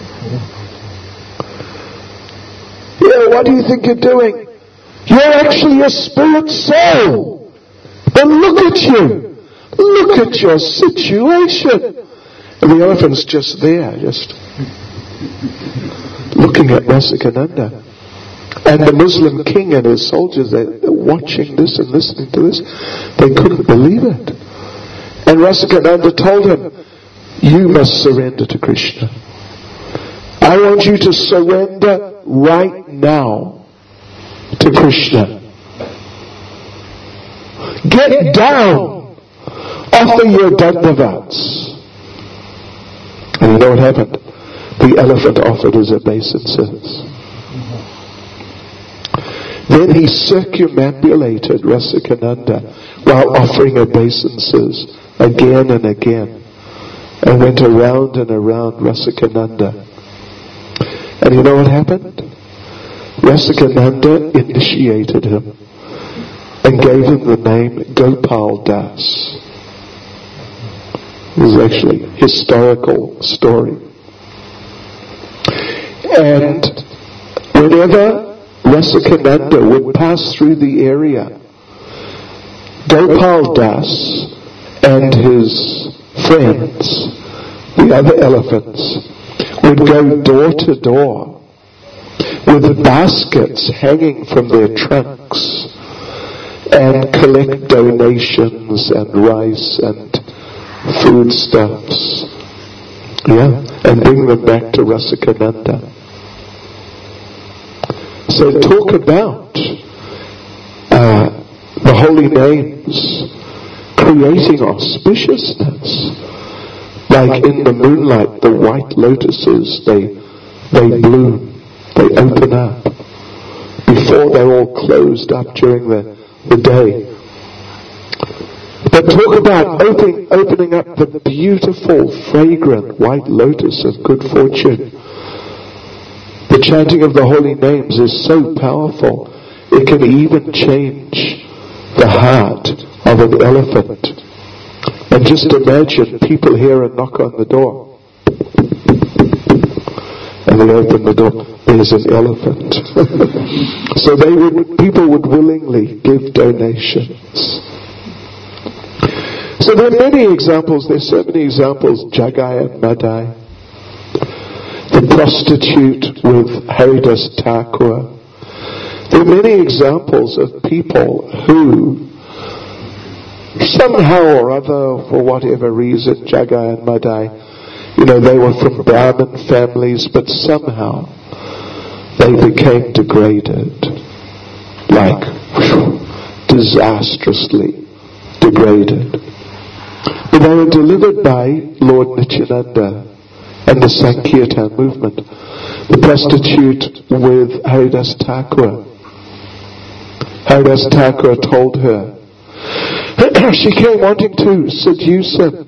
Yeah, what do you think you're doing? You're actually a spirit soul. And look at you. Look at your situation. And the elephant's just there, just looking at Rasikananda. And the Muslim king and his soldiers, they're watching this and listening to this. They couldn't believe it. And Rasikananda told him, "You must surrender to Krishna. I want you to surrender right now to Krishna. Get down. Offer your dandavats." And you know what happened? The elephant offered his obeisances. Then he circumambulated Rasikananda while offering obeisances again and again, and went around and around Rasikananda. And you know what happened? Rasikananda initiated him and gave him the name Gopal Das. This is actually a historical story. And whenever Rasikananda would pass through the area, Gopal Das and his friends, the other elephants, would go door to door with baskets hanging from their trunks and collect donations and rice and foodstuffs, and bring them back to Rasikananda. So talk about the holy names creating auspiciousness. Like in the moonlight, the white lotuses, they bloom, they open up. Before they're all closed up during the day. But talk about opening up the beautiful, fragrant white lotus of good fortune. The chanting of the holy names is so powerful, it can even change the heart of an elephant. And just imagine people hear a knock on the door. And they open the door, there's an elephant. So people would willingly give donations. So there are many examples, there's so many examples. Jagai and Madai, the prostitute with Haridas Thakur. There are many examples of people who somehow or other, for whatever reason, Jagai and Madai, they were from Brahmin families, but somehow they became degraded, like disastrously degraded. But they were delivered by Lord Nityananda and the Sankirtan movement. The prostitute with Haridas Thakur. Haridas Thakur told her, she came wanting to seduce him,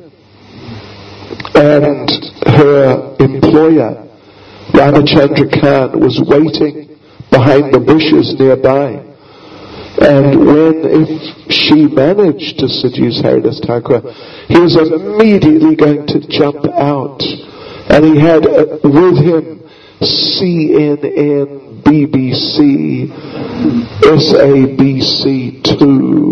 and her employer, Ramachandra Khan, was waiting behind the bushes nearby. And if she managed to seduce Haridas Thakur, he was immediately going to jump out. And he had with him CNN, BBC, SABC2,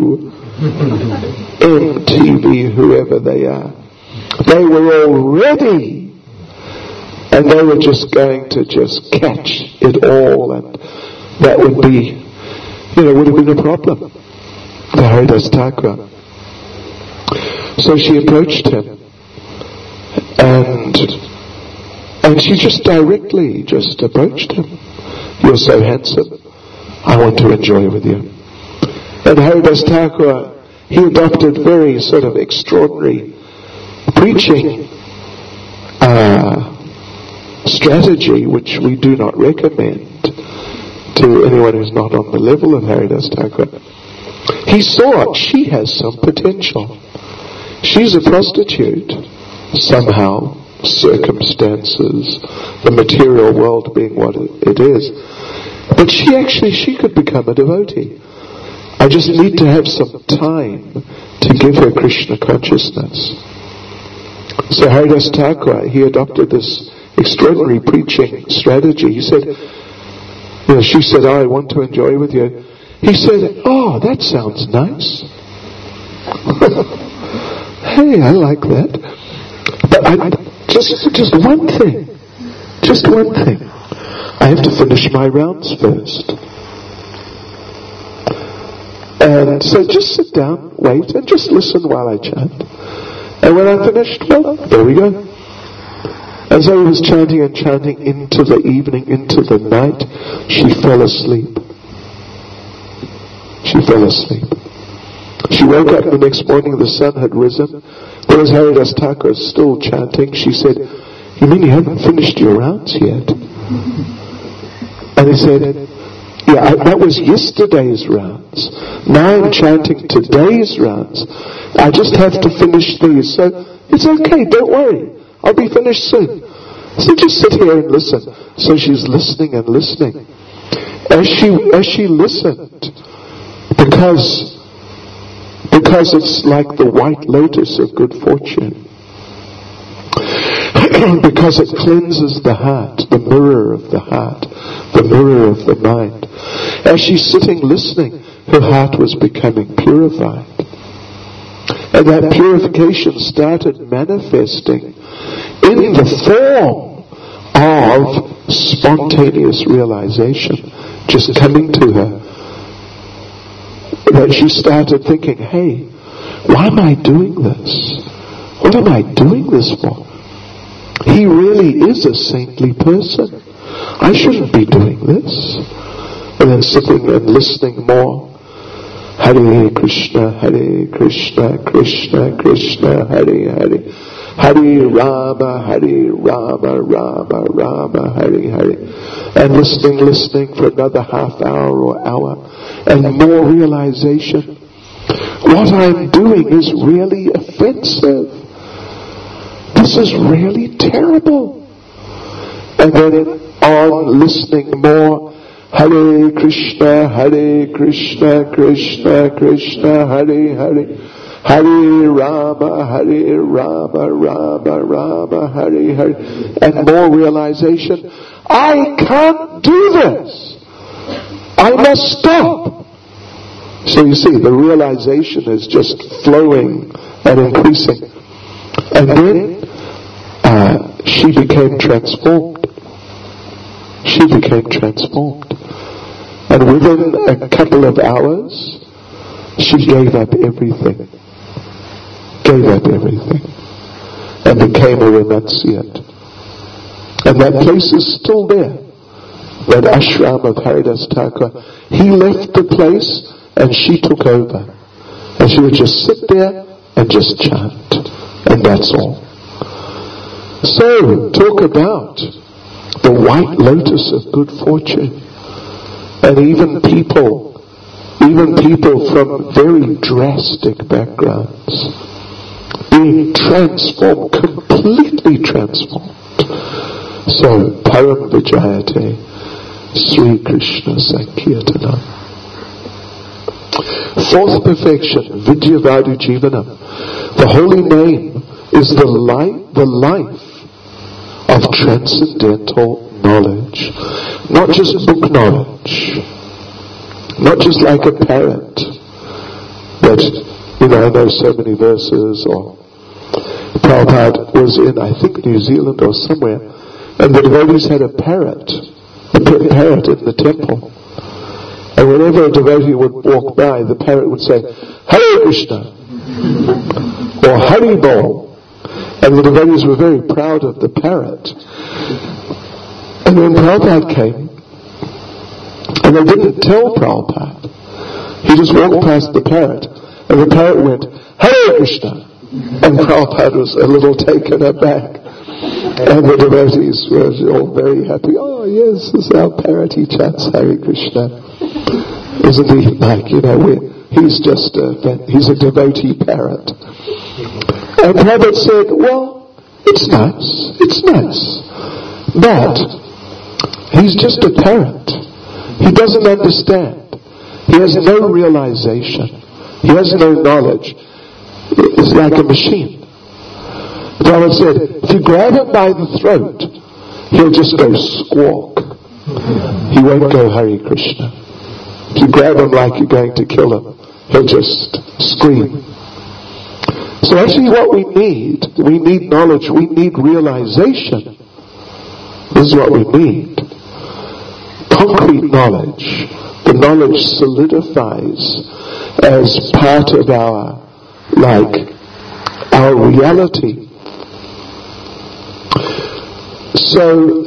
MTV, whoever they are. They were all ready. And they were just going to just catch it all, and that would be, would have been a problem for Haridas Thakur. So she approached him, and she just directly approached him. You're so handsome. I want to enjoy with you. And Haridas Thakur, he adopted very sort of extraordinary preaching strategy, which we do not recommend to anyone who's not on the level of Haridas Thakur. He saw she has some potential. She's a prostitute. Somehow, circumstances, the material world being what it is. But she could become a devotee. I just need to have some time to give her Krishna consciousness. So Haridas Thakur, he adopted this extraordinary preaching strategy. He said, she said, I want to enjoy with you. He said, oh, that sounds nice. Hey, I like that. But just one thing. I have to finish my rounds first. And so just sit down, wait, and just listen while I chant. And when I finished, well, there we go. And so he was chanting and chanting into the evening, into the night. She fell asleep. She woke up the next morning, the sun had risen. There was Haridas Thakur still chanting. She said, you mean you haven't finished your rounds yet? And he said, yeah, that was yesterday's rounds. Now I'm chanting today's rounds. I just have to finish these. So it's okay, don't worry. I'll be finished soon. So just sit here and listen. So she's listening and listening. As she listened, because it's like the white lotus of good fortune. Because it cleanses the heart, the mirror of the heart, the mirror of the mind. As she's sitting listening, her heart was becoming purified. And that purification started manifesting in the form of spontaneous realization just coming to her. That she started thinking, hey, why am I doing this? What am I doing this for? He really is a saintly person. I shouldn't be doing this. And then sitting and listening more. Hare Krishna, Krishna Krishna, Hare Hare. Hare Rama, Rama Rama, Hare Hare. And listening for another half hour or hour. And more realization. What I'm doing is really offensive. This is really terrible. And then on listening more, Hare Krishna, Krishna Krishna, Hare Hare. Hare Rama, Rama, Hare Hare. And more realization, I can't do this. I must stop. So you see, the realization is just flowing and increasing. And then she became transformed. And within a couple of hours, she gave up everything. And became a renunciate. And that place is still there. That ashram of Haridas Thakur. He left the place and she took over. And she would just sit there and just chant. And that's all. So, talk about the white lotus of good fortune. And even people from very drastic backgrounds being transformed, completely transformed. So, Param Vijayate, Sri Krishna Sankirtanam. Fourth perfection, Vidyavadu Jivanam. The holy name is the life of transcendental knowledge. Not just book knowledge. Not just like a parrot that, I know so many verses, or Prabhupada was in, I think, New Zealand or somewhere, and the devotees had a parrot in the temple. And whenever a devotee would walk by, the parrot would say, Hare Krishna, or Hari Bol. And the devotees were very proud of the parrot. And then Prabhupada came, and they didn't tell Prabhupada. He just walked past the parrot, and the parrot went, Hare Krishna. And Prabhupada was a little taken aback. And the devotees were all very happy. Oh yes, this is our parrot, he chants Hare Krishna. Isn't he like, he's a devotee parrot. And Prabhupada said, well, it's nice. But he's just a parrot. He doesn't understand. He has no realization. He has no knowledge. It's like a machine. Prabhupada said, if you grab him by the throat, he'll just go squawk. He won't go Hare Krishna. If you grab him like you're going to kill him, he'll just scream. So actually what we need knowledge, we need realization. This is what we need. Concrete knowledge. The knowledge solidifies as part of our reality. So,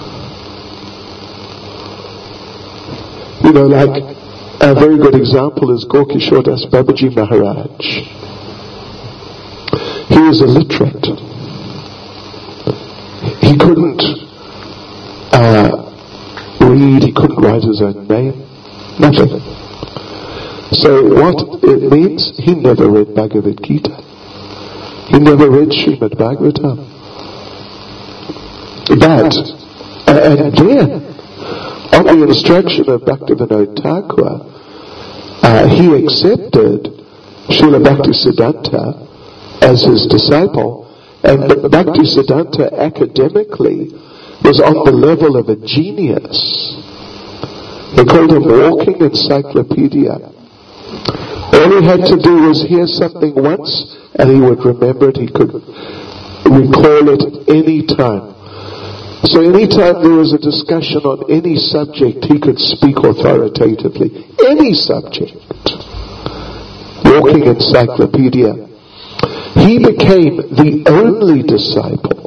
a very good example is Gaurkishore Das Babaji Maharaj. He was illiterate. He couldn't read, he couldn't write his own name, nothing. So what it means, he never read Bhagavad Gita. He never read Srimad Bhagavatam. But, and then, on the instruction of Bhaktivinoda Thakur, he accepted Srila Bhaktisiddhanta as his disciple, and Bhaktisiddhanta academically was on the level of a genius. They called him walking encyclopedia. All he had to do was hear something once, and he would remember it. He could recall it any time. So anytime there was a discussion on any subject, he could speak authoritatively. Any subject. Walking encyclopedia. He became the only disciple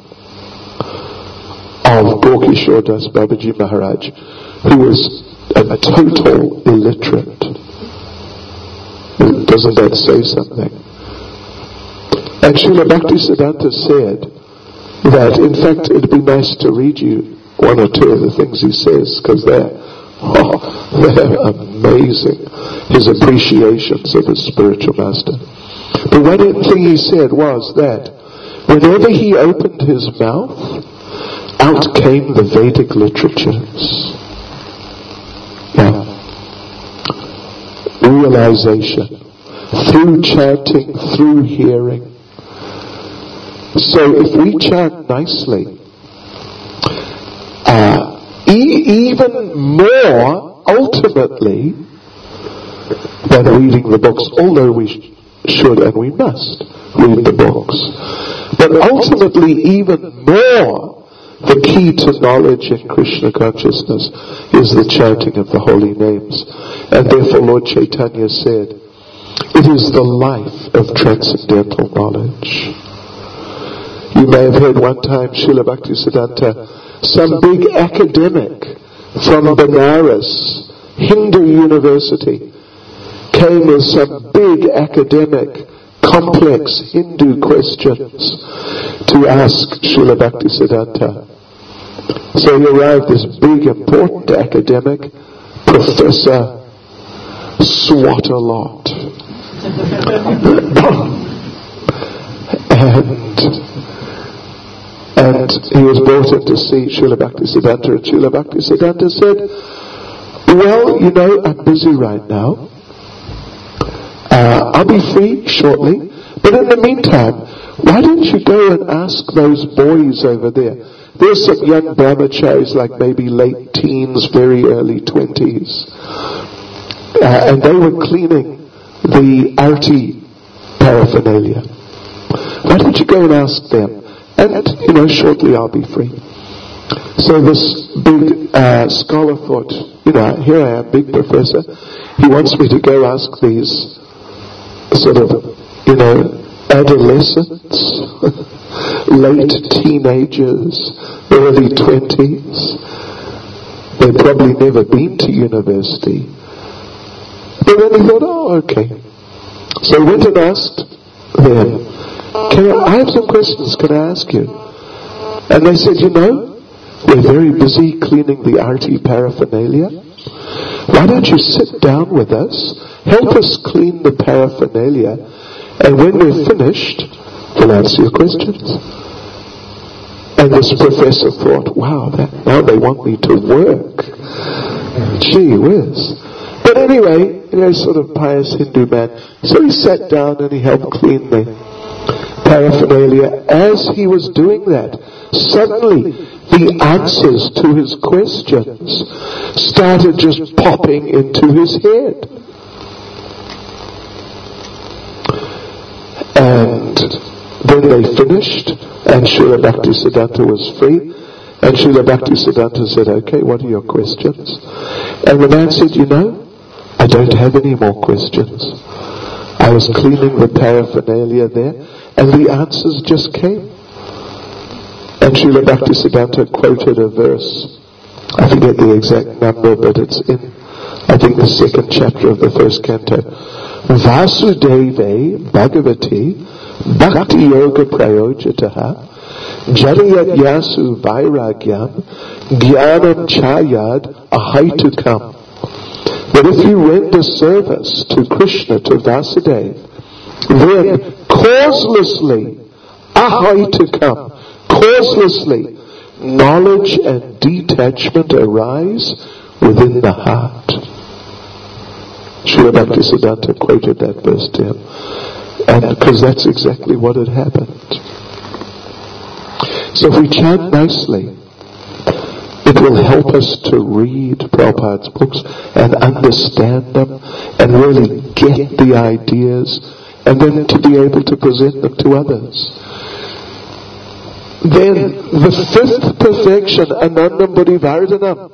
of Gaurkishore Das Babaji Maharaj, who was a total illiterate. Doesn't that say something? And Srila Bhaktisiddhanta said that, in fact, it'd be nice to read you one or two of the things he says, because they're amazing. His appreciations of his spiritual master. But one thing he said was that whenever he opened his mouth, out came the Vedic literatures. Now, realization through chanting, through hearing. So if we chant nicely, even more ultimately than reading the books, although we should and we must read the books, but ultimately even more, the key to knowledge in Krishna consciousness is the chanting of the holy names. And therefore Lord Chaitanya said, it is the life of transcendental knowledge. You may have heard one time Srila Bhaktisiddhanta, some big academic from Benares, Hindu University, came with some big academic, complex Hindu questions to ask Srila Bhaktisiddhanta. So he arrived, this big, important academic, Professor Swat-a-lot. And he was brought in to see Srila Bhaktisiddhanta, and Srila Bhaktisiddhanta said, well, you know, I'm busy right now. I'll be free shortly, but in the meantime, why don't you go and ask those boys over there? There's some young brahmacharis, like maybe late teens, very early 20s. And they were cleaning the arti paraphernalia. Why don't you go and ask them? And, you know, shortly I'll be free. So this big scholar thought, you know, here I am, big professor. He wants me to go ask these sort of, you know, adolescents, late teenagers, early 20s. They've probably never been to university. But then he thought, oh, okay. So he went and asked them, I have some questions, can I ask you? And they said, you know, we're very busy cleaning the arti paraphernalia. Why don't you sit down with us, help us clean the paraphernalia, and when we're finished, we'll answer your questions. And this professor thought, wow, now they want me to work. Gee whiz. But anyway, you know, sort of pious Hindu man. So he sat down and he helped clean the paraphernalia. As he was doing that, suddenly the answers to his questions started just popping into his head. And then they finished, and Srila Bhaktisiddhanta was free, and Srila Bhaktisiddhanta said, okay, what are your questions? And the man said, you know, I don't have any more questions. I was cleaning the paraphernalia there, and the answers just came. And Srila Bhaktisiddhanta quoted a verse. I forget the exact number, but it's in, I think, the second chapter of the first canto. Vasudeve Bhagavati Bhakti Yoga Prayojataha Jariyat Yasu Vairagyam Jnanam Chayad Ahaitukam. That if you render service to Krishna, to Vasudeva, then causelessly, ahaitukam, causelessly, knowledge and detachment arise within the heart. Srila Bhaktisiddhanta quoted that verse to him, and because that's exactly what had happened. So if we chant nicely, it will help us to read Prabhupada's books and understand them and really get the ideas and then to be able to present them to others. Then the fifth perfection, Anandam Buddhivardhanam,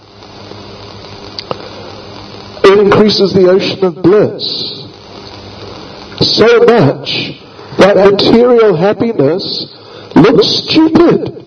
it increases the ocean of bliss so much that material happiness looks stupid.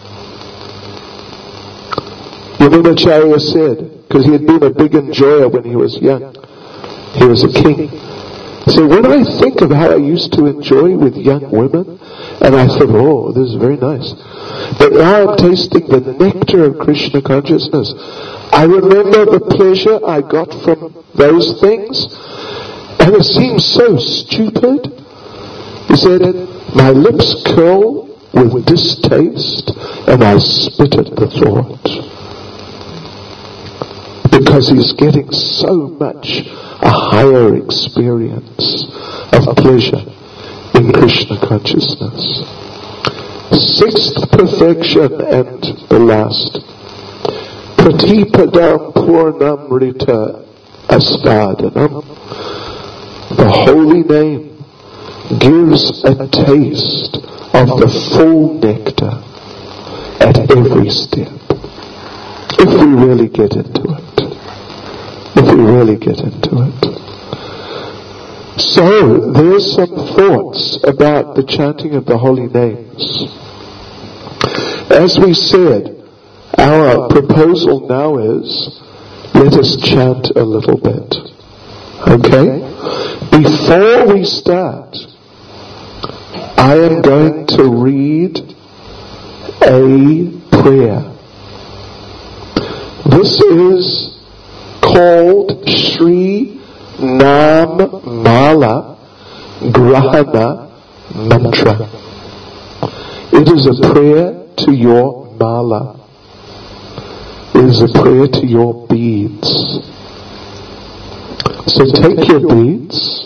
Yamunacharya said, because he had been a big enjoyer when he was young, he was a king. So when I think of how I used to enjoy with young women, and I thought, oh, this is very nice. But now I'm tasting the nectar of Krishna consciousness. I remember the pleasure I got from those things, and it seems so stupid. He said, my lips curl with distaste, and I spit at the thought. Because he's getting so much a higher experience of pleasure in Krishna consciousness. Sixth perfection and the last. Pratipadam Purnamrita Asvadanam. The holy name gives a taste of the full nectar at every step. If we really get into it. If we really get into it. So, there's some thoughts about the chanting of the holy names. As we said, our proposal now is, let us chant a little bit. Okay? Before we start, I am going to read a prayer. This is called Shri Nam Mala Grahana Mantra. It is a prayer to your mala. It is a prayer to your beads. So take your beads.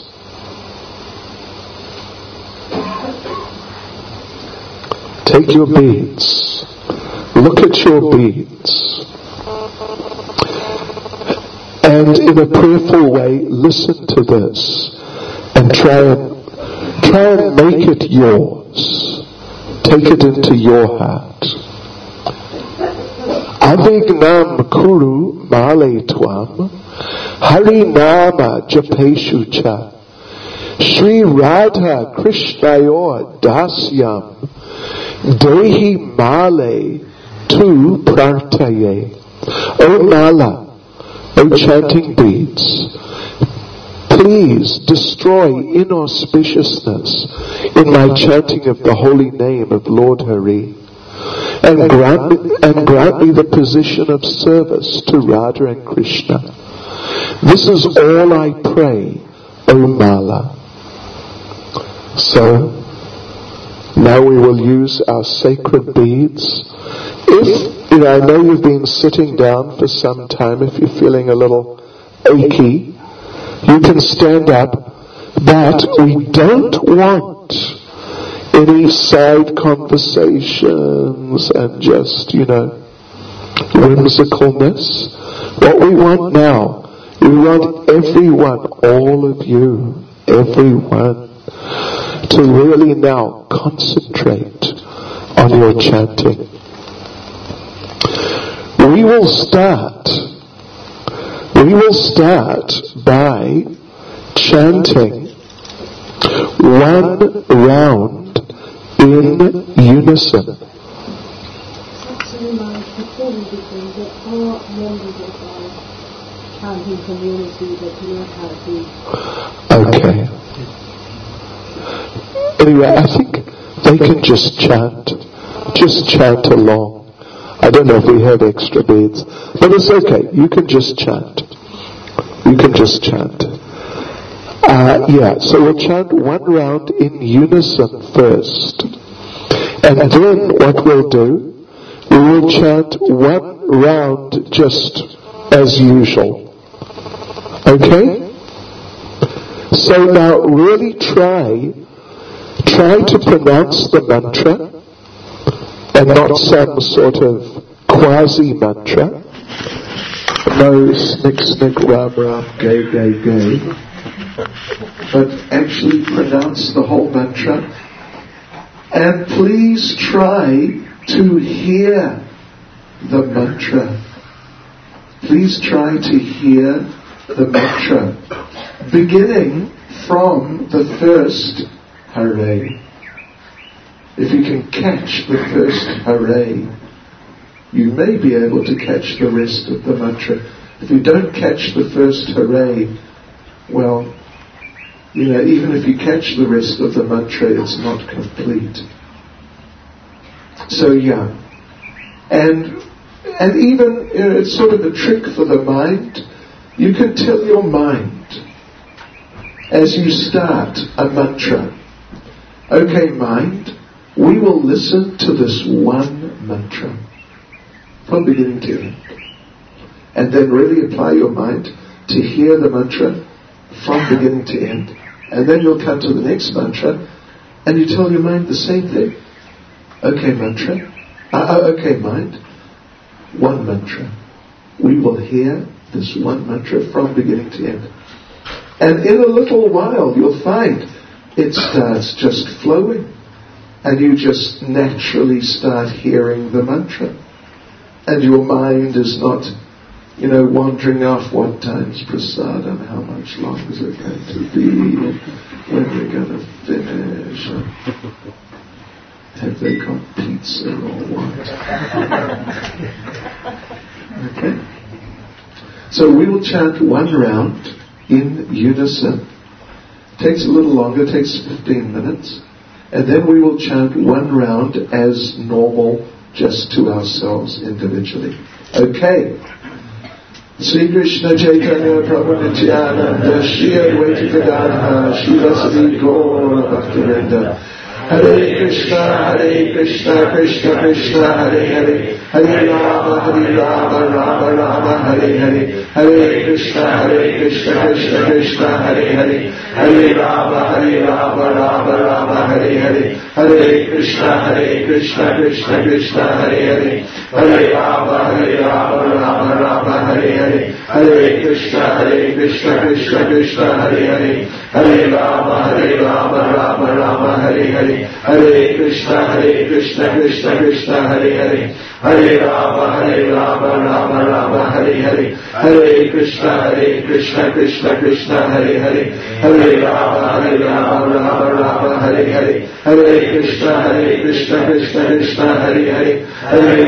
Take your beads. Look at your beads. And in a prayerful way, listen to this and try and make it yours. Take it into your heart. Avignam kuru male tvam harinama japeshu cha Shri Radha Krishnayor dasyam dehi male tu prartaye. O mala, O chanting beads, please destroy inauspiciousness in my chanting of the holy name of Lord Hari, and grant me the position of service to Radha and Krishna. This is all I pray, O Mala. So, now we will use our sacred beads. I know you've been sitting down for some time. If you're feeling a little achy, you can stand up, but we don't want any side conversations and just, whimsicalness. What we want now, we want everyone, all of you, everyone, to really now concentrate on your chanting. We will start by chanting one round in unison. Just to remind before we begin, there are members of our chanting community that do not have the... Okay. Anyway, I think they can just chant along. I don't know if we have extra beads, but it's okay. You can just chant. So we'll chant one round in unison first. And then what we'll do, we will chant one round just as usual. Okay? So now really try to pronounce the mantra, and not some sort of quasi-mantra. No snick, snick, ram, ram, gay, gay, gay. But actually pronounce the whole mantra. And please try to hear the mantra. Please try to hear the mantra, beginning from the first Hare. If you can catch the first Hare, you may be able to catch the rest of the mantra. If you don't catch the first Hare, well, even if you catch the rest of the mantra, it's not complete. So and even it's sort of a trick for the mind. You can tell your mind as you start a mantra, okay, mind, we will listen to this one mantra from beginning to end. And then really apply your mind to hear the mantra from beginning to end. And then you'll come to the next mantra and you tell your mind the same thing. Okay, mantra. Okay, mind. One mantra. We will hear this one mantra from beginning to end. And in a little while you'll find it starts just flowing. And you just naturally start hearing the mantra. And your mind is not, wandering off what time's prasadam, how much longer is it going to be, and when we're going to finish, and have they got pizza or what? Okay? So we will chant one round in unison. Takes a little longer, takes 15 minutes. And then we will chant one round as normal, just to ourselves individually. Okay. Sri Krishna Chaitanya Prabhu Nityananda Shri Advaita Gadadhara Srivasadi Gaura Bhaktivinoda Hare Krishna Krishna Krishna Hare Hare Hare Rama Rama Rama Hare Hare Hare Krishna Krishna Krishna Hare Hare Hare Rama Rama Hare Hare Hare Krishna Krishna Krishna Hare Hare Hare Rama Rama Hare Hare Hare Krishna Krishna Krishna Hare Hare Hare Rama Rama Hare Hare Hare Krishna Krishna Krishna Hare Hare Hare Rama Rama Hare Hare Hare Krishna Krishna Krishna Hare Hare Hare Rama Rama Hare Hare Hare Krishna Krishna Hare Hare Hare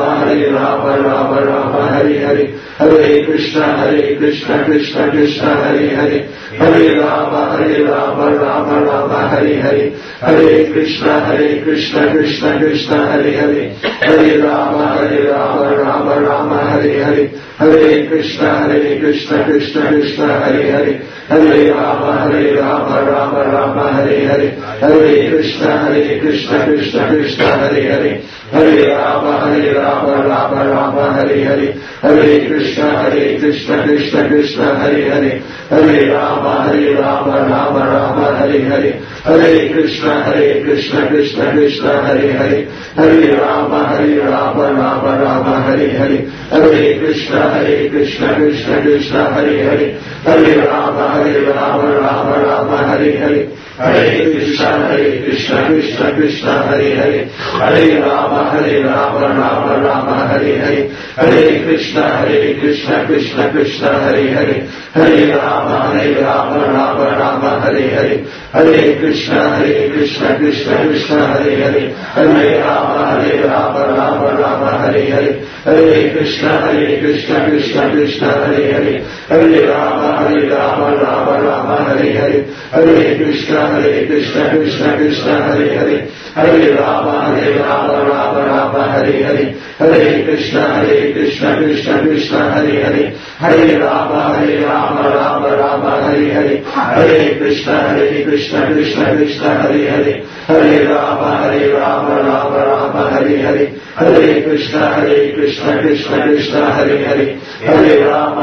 Rama Rama Hare Hare Hare Krishna Krishna Hare Hare Hare Rama Rama Hare Hare Hare Krishna Krishna Hare Hare Hare Rama Rama Hare Hare Hare Krishna Krishna Hare Hare Hare Rama Rama Hare Hare Hare Krishna Krishna Hare Hare Hare Rama Rama Hare Hare Hare Krishna Krishna Hare Hare Hare Rama Rama Hare Hare Hare Krishna Krishna Hare Hare Hare Rama Rama Hare Hare Hare Krishna Krishna Hare Hare Hare Rama Rama Hare Hare Hare Krishna Krishna Hare Hare Hare Rama Rama Hare Hare Hare Krishna Krishna Hare Hare Hare Rama Rama Hare Hare Hare Krishna Krishna Hare Hare Hare Rama Hare Hare Hare Krishna Krishna Hare Hare Hare Rama Hare Hare Hare Krishna Krishna Hare Hare Hare Rama Hare Hare Hare Krishna Krishna Hare Hare Hare Rama Hare Hare Hare Krishna Krishna Hare Hare Hare Rama Hare Hare Hare Krishna Krishna Hare Hare Hare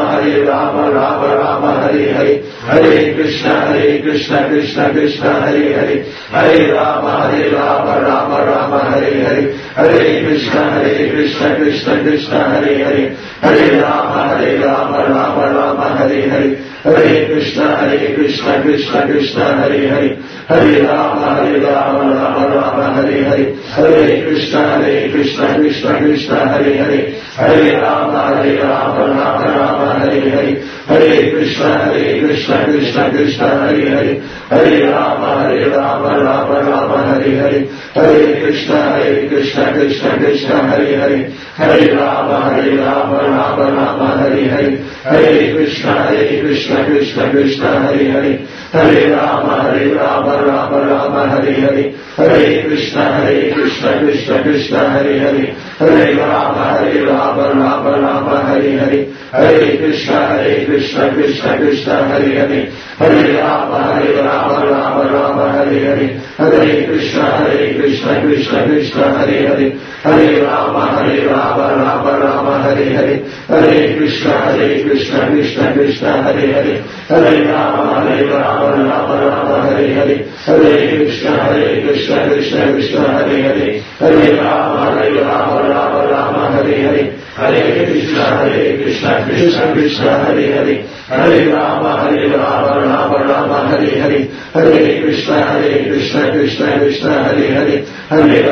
Rama Hare Hare Hare Krishna Krishna Hare Hare Hare Rama Hare Hare Hare Krishna Hare Hare Hare Rama Hare Hare Hare Krishna Hare Hare Hare Rama Hare Hare Hare Krishna Krishna Hare Hare Hare Rama Hare Hare Hare Krishna Krishna Hare Hare Hare Rama Hare Hare Hare Krishna Krishna Hare Hare Hare Rama Hare Hare Hare Krishna Krishna Hare Hare Hare Rama Hare Hare Hare Krishna Krishna Hare Hare Hare Rama Hare Hare Hare Krishna Krishna Hare Hare Hare Rama Hare Hare Hare Krishna Hare Hare Hare Rama Hare Hare Hare Krishna Hare Hare Hare Rama Hare Hare Hare Krishna Hare Hare Hare Rama Hare Hare Hare Krishna Krishna Hare Hare Hare Rama Hare Hare Hare Krishna Krishna Hare Hare Hare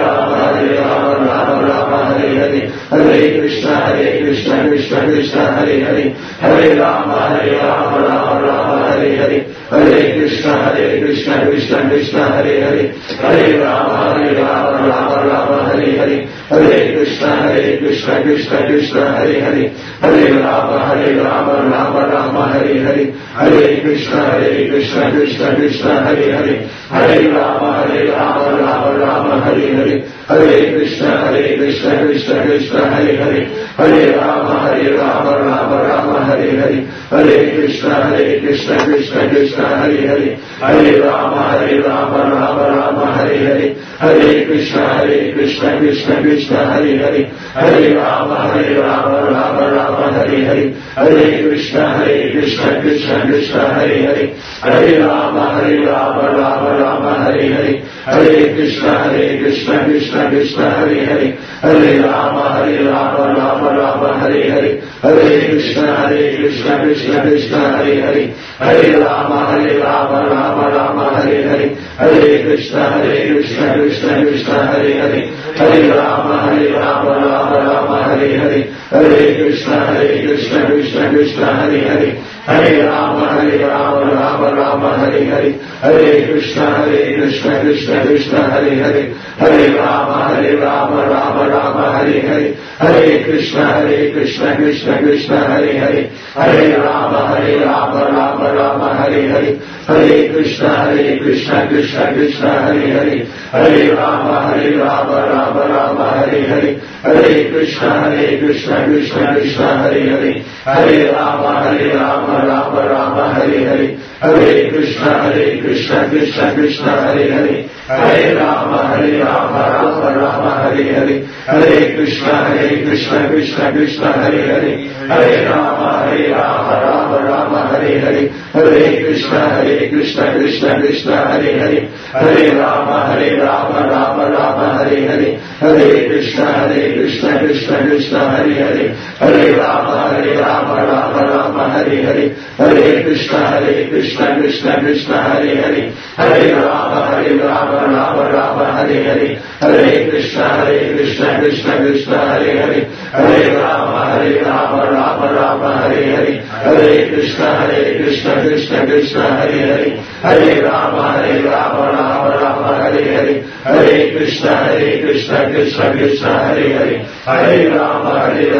Rama Hare Hare Hare Krishna Krishna Hare Hare Hare Rama Hare Hare Hare Krishna Krishna Hare Hare Hare Rama Hare Hare, Hare Krishna Krishna Krishna Hare Hare, Hare Rama Rama Rama Hare Hare, Hare Krishna Krishna Krishna Hare Hare, Hare Rama Rama Hare Hare, Hare Krishna Krishna Krishna Hare Hare, Hare Rama Rama Hare Hare, Hare Krishna Krishna Krishna Hare Hare, Hare Rama Rama Hare Hare, Hare Krishna Krishna Krishna Hare Hare, Hare Rama Rama Hare Hare, Hare Krishna Krishna Krishna Hare Hare, Hare Rama Rama Hare Hare, Hare Krishna Krishna Krishna Hare Hare, Hare Rama Rama Hare Hare, Hare Krishna Krishna Krishna Hare Hare, Hare Rama Rama Hare Hare, Hare Krishna Krishna Krishna Hare Hare, Hare Rama Rama Hare Hare, Hare Krishna Krishna Krishna Hare Hare, Hare Rama Rama Hare Hare, Hare Krishna Krishna Krishna Hare Hare, Hare Rama Rama Hare Hare, Hare Krishna Krishna Krishna Hare Hare, Hare Rama Rama Hare Hare, Hare Krishna Krishna Krishna Hare Hare, Hare Rama Rama Hare Hare, Hare Krishna Krishna Krishna Hare Hare, Hare Rama Rama Hare Hare, Hare Krishna Krishna Krishna Hare Hare, Hare Rama Rama Hare Hare, Hare Krishna Krishna Krishna Hare Hare, Hare Rama Rama Hare Hare, Hare Krishna Krishna Krishna Hare Hare, Hare Rama Rama Hare Hare, Hare Krishna Krishna Krishna Hare Hare, Hare Rama Rama Hare Hare, Hare Krishna Krishna Krishna Hare Hare, Hare Rama Rama Hare Hare, Hare Krishna Krishna Krishna Hare Hare, Hare Rama Rama Hare Hare, Hare Krishna Krishna Krishna Hare Hare, Hare Rama Rama Hare Hare, Hare Krishna Krishna Krishna Hare Hare, Hare Rama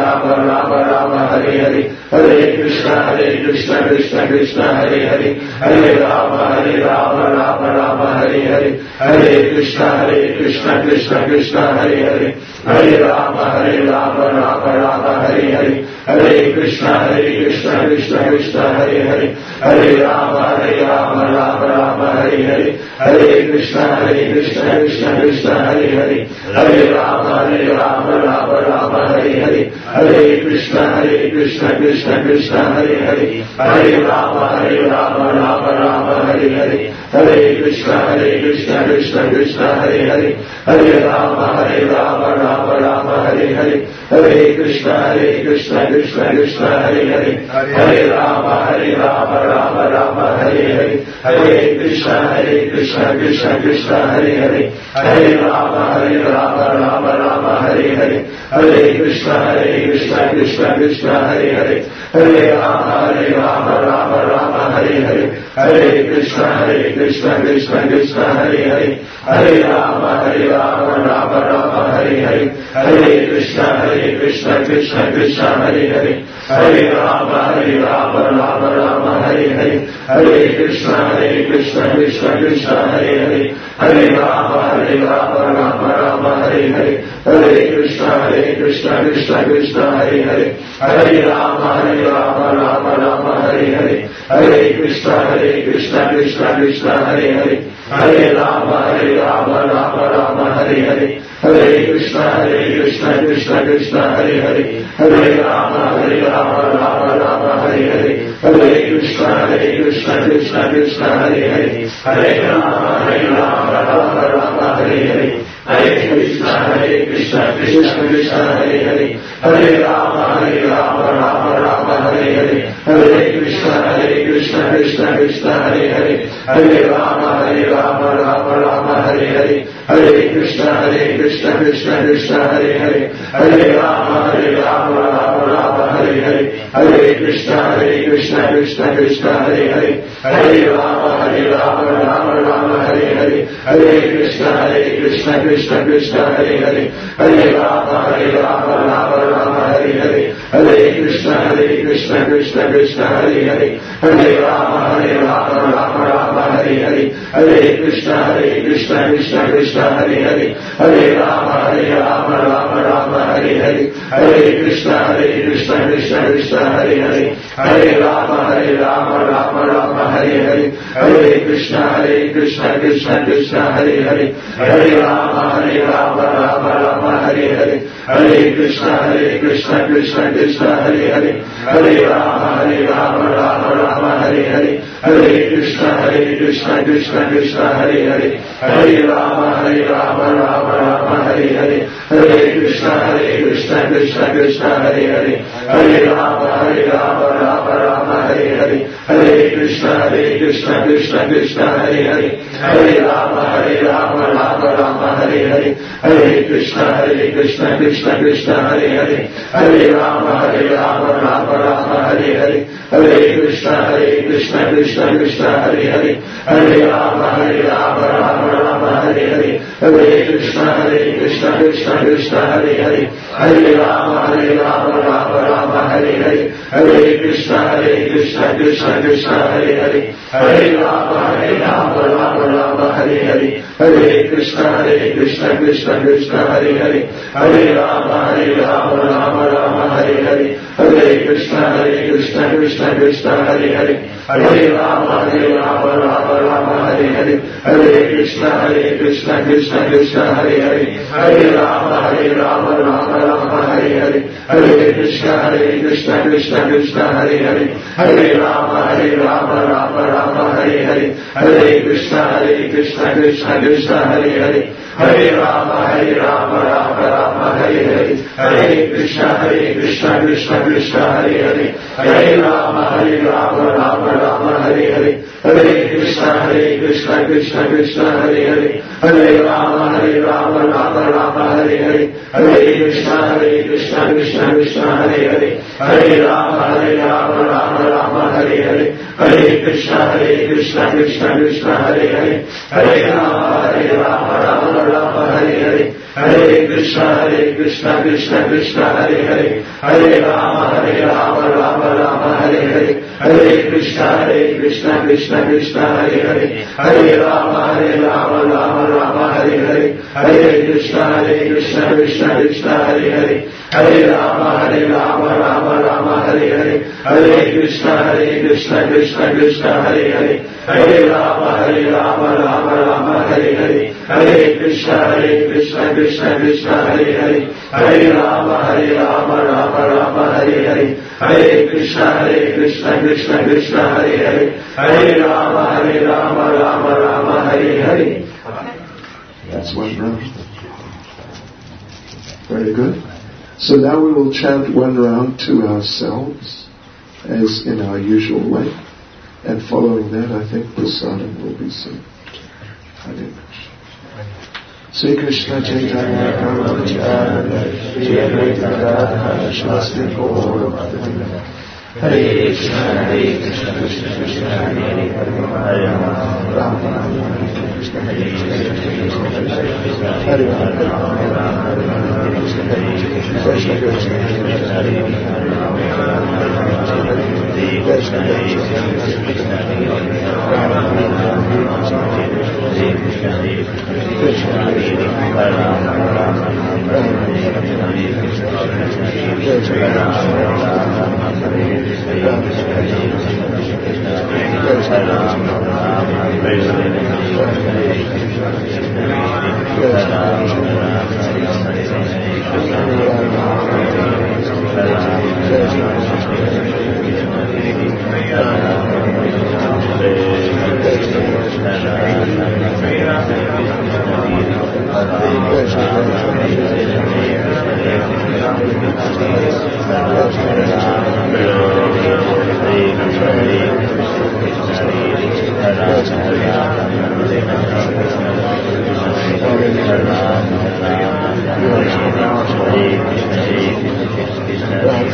Rama Hare Hare, Hare Krishna Krishna Krishna Hare Hare, Hare Rama Rama Hare Hare, Hare Krishna Krishna Krishna Hare Hare, Hare Rama Rama Hare Hare, Hare Krishna Krishna Krishna Hare Hare, Hare Rama Rama Hare Hare, Hare Krishna Krishna Krishna Hare Hare, Hare Rama Rama Hare Hare, Hare Krishna Krishna Krishna Hare Hare, Hare Rama Rama Hare Hare, Hare Krishna Krishna Krishna Hare Hare, Hare Rama Rama Hare Hare, Hare Krishna Krishna Krishna Hare Hare, Hare Rama Rama Hare Hare, Hare Krishna Krishna Krishna Hare Hare, Hare Rama Rama Hare Hare, Hare Krishna Krishna Krishna Hare Hare, Hare Rama Rama Hare Hare, Hare Krishna Krishna Krishna Hare Hare, Hare Rama Rama Hare Hare, Hare Krishna Krishna Krishna Hare Hare, Hare Rama Rama Hare Hare, Hare Krishna Krishna Krishna Hare Hare, Hare Rama Rama Hare Hare, Hare Krishna Krishna Krishna Hare Hare, Hare Rama Rama Hare Hare, Hare Krishna Krishna Krishna Hare Hare, Hare Rama Rama Hare Hare, Hare Krishna Krishna Krishna Hare Hare, Hare Rama Rama Hare Hare, Hare Krishna Krishna Krishna Hare Hare, Hare Rama Rama Hare Hare, Hare Krishna Krishna Krishna Hare Hare, Hare Rama Rama Hare Hare, Hare Krishna Krishna Krishna Hare Hare, Hare Rama Rama Hare Hare, Hare Krishna Krishna Krishna Hare Hare, Hare Rama Rama Hare Hare, Hare Krishna Krishna Krishna Hare Hare, Hare Rama Rama Rama Hare Hare, Hare Krishna Krishna Krishna Hare Hare, Hare Rama Rama Rama Hare Hare, Hare Krishna Krishna Krishna Hare Hare, Hare Rama Rama Rama Hare Hare, Hare Krishna Krishna Krishna Hare Hare, Hare Rama Rama Rama Hare Hare, Hare Krishna Krishna Krishna Hare Hare, Hare Rama Rama Rama Hare Hare, Hare Krishna Krishna Krishna Hare Hare, Hare Rama Rama Rama Hare Hare, Hare Krishna Krishna Krishna Hare Hare, Hare Rama Rama Rama Hare Hare, Hare Krishna Krishna Krishna Hare Hare, Hare Rama Rama Rama Hare Hare, Hare Krishna Krishna Krishna Hare Hare, Hare Rama Rama Rama Hare Hare, Hare Krishna Krishna Krishna Hare Hare, Hare Rama Rama Rama Hare Hare, Hare Krishna Krishna Krishna Hare Hare, Hare Rama Rama Rama Hare Hare, Hare Krishna Krishna Krishna Hare Hare, Hare Rama Rama Rama Hare Hare, Hare Krishna Krishna Krishna Hare Hare, Hare Rama Rama Rama Hare Hare, Hare Krishna Krishna Krishna Hare Hare, Hare Rama Rama Rama Hare Hare, Hare Krishna Krishna Krishna Hare Hare, Hare Rama Rama Rama Hare Hare, Hare Krishna Krishna Krishna Hare Hare, Hare Rama Rama Rama Hare Hare, Hare Krishna Krishna Krishna Hare Hare, Hare Rama Rama Rama Hare Hare, Hare Krishna Krishna Krishna Hare Hare, Hare Rama Rama Rama Hare Hare, Hare Krishna Krishna Krishna Hare Hare, Hare Rama Rama Rama Hare Hare, Hare Krishna Krishna Krishna Hare Hare, Hare Rama Rama Rama Hare Hare, Hare Krishna Krishna Krishna Hare Hare, Hare Rama Rama Rama Hare Hare, Hare Krishna Krishna Krishna Hare Hare, Hare Rama Rama Rama Hare Hare, Hare Krishna Krishna Krishna Hare Hare, Hare Rama Rama Rama Hare Hare, Hare Krishna Krishna Krishna Hare Hare, Hare Rama Rama Rama Hare Hare, Hare Krishna Krishna Krishna Hare Hare, Hare Rama Rama Rama Hare Hare, Hare Krishna Krishna Krishna Hare Hare, Hare Rama Rama Rama Hare Hare, Hare Krishna Krishna Krishna Hare Hare, Hare Rama Rama Rama Hare Hare, Hare Krishna Krishna Krishna Hare Hare, Hare Rama Rama Rama Hare Hare, Hare Krishna Krishna Krishna Hare Hare, Hare Rama Rama Rama Hare Hare. That's one round. Very good. So now we will chant one round to ourselves, as in our usual way. And following that, I think prasadam will be served. Hare Krishna. Sri Krishna Chaitanya Prabhu Nityananda, Shri Advaita Gadadhara Shivasti Gaura Bhakti. Hare Krishna Krishna Krishna Hare Hare, Hare Rama Rama Krishna Hare Hare, Hare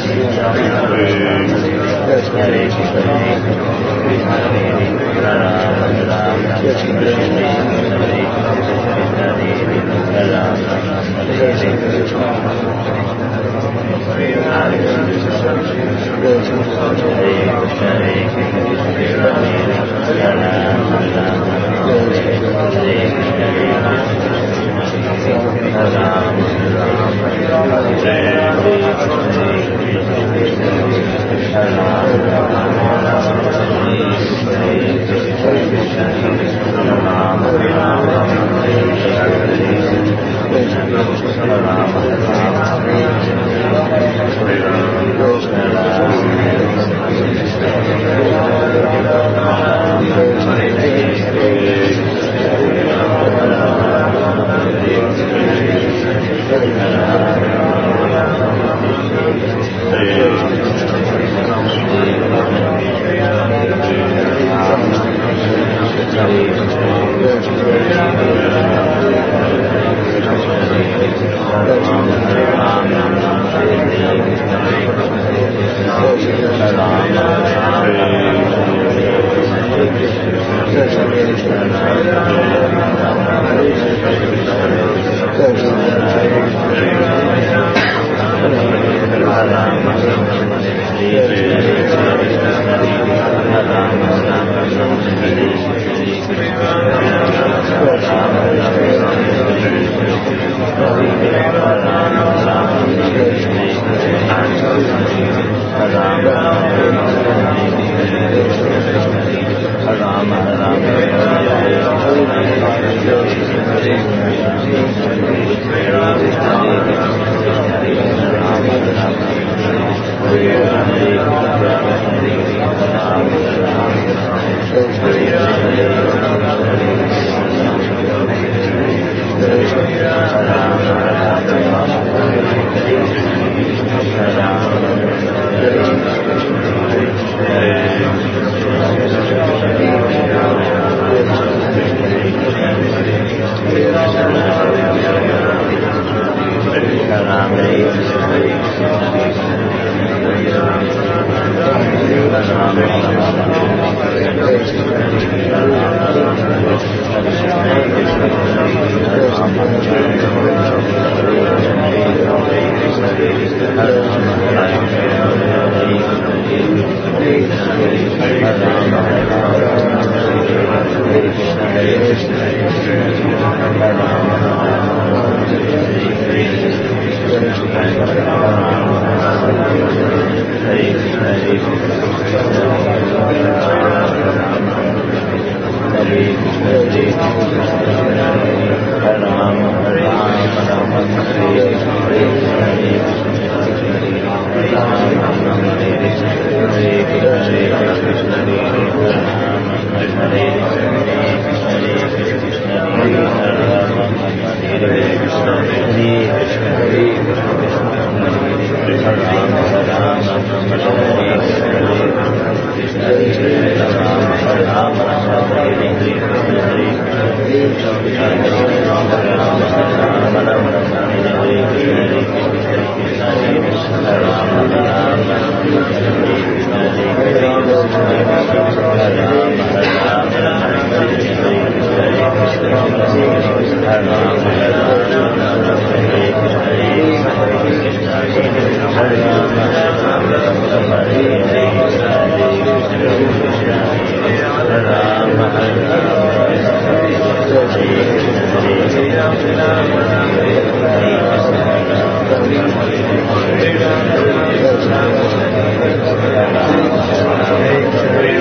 Hare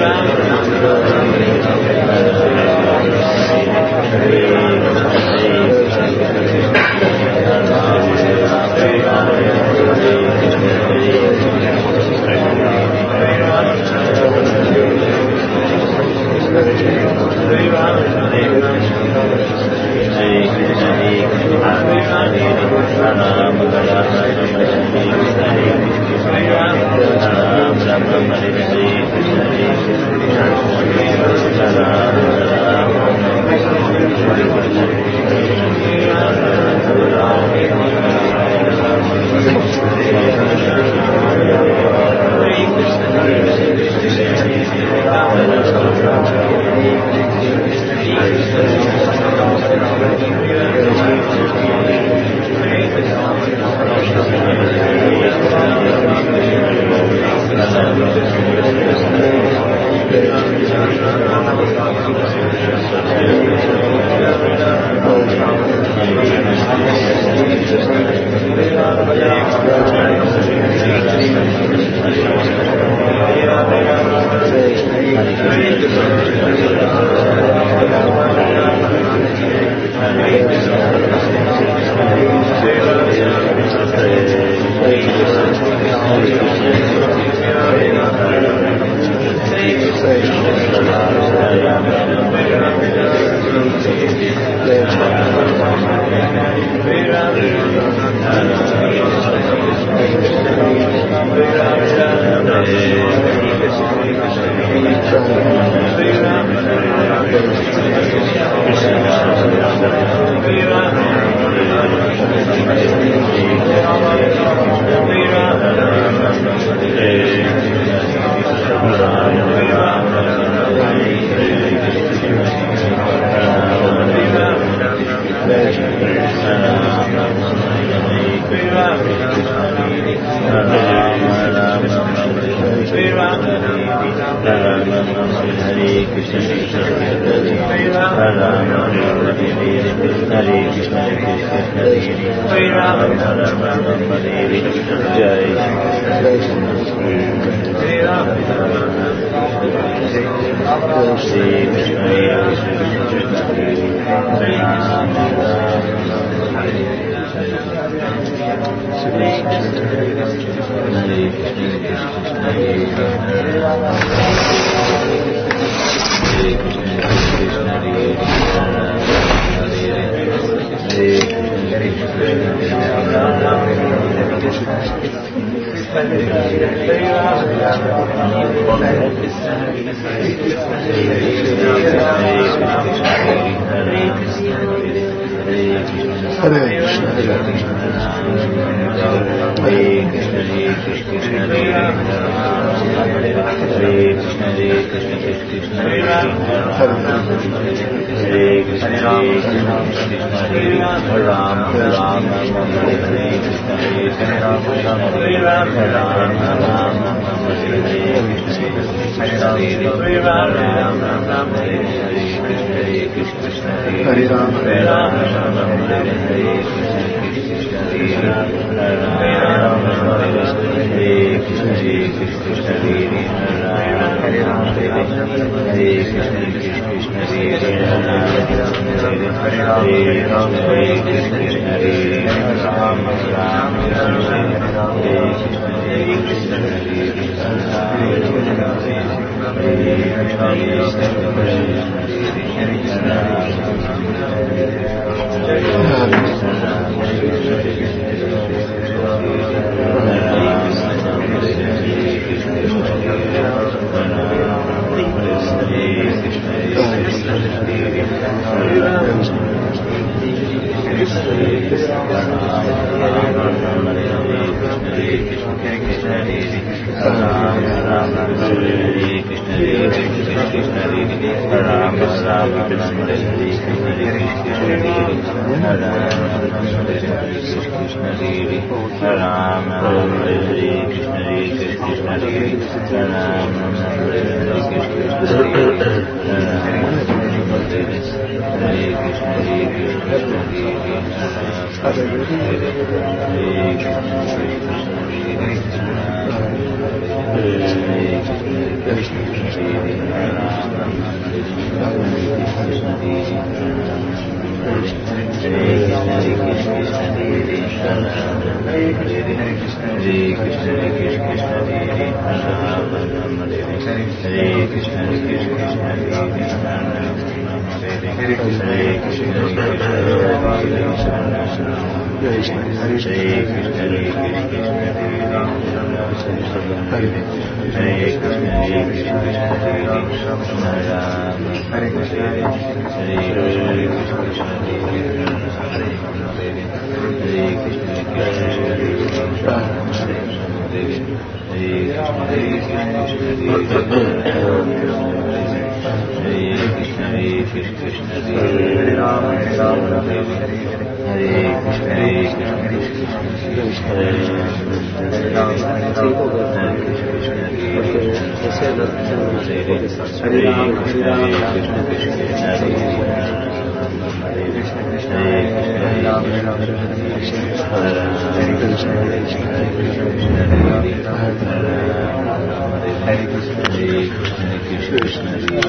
Hare Krishna, Hare Krishna, Krishna Krishna.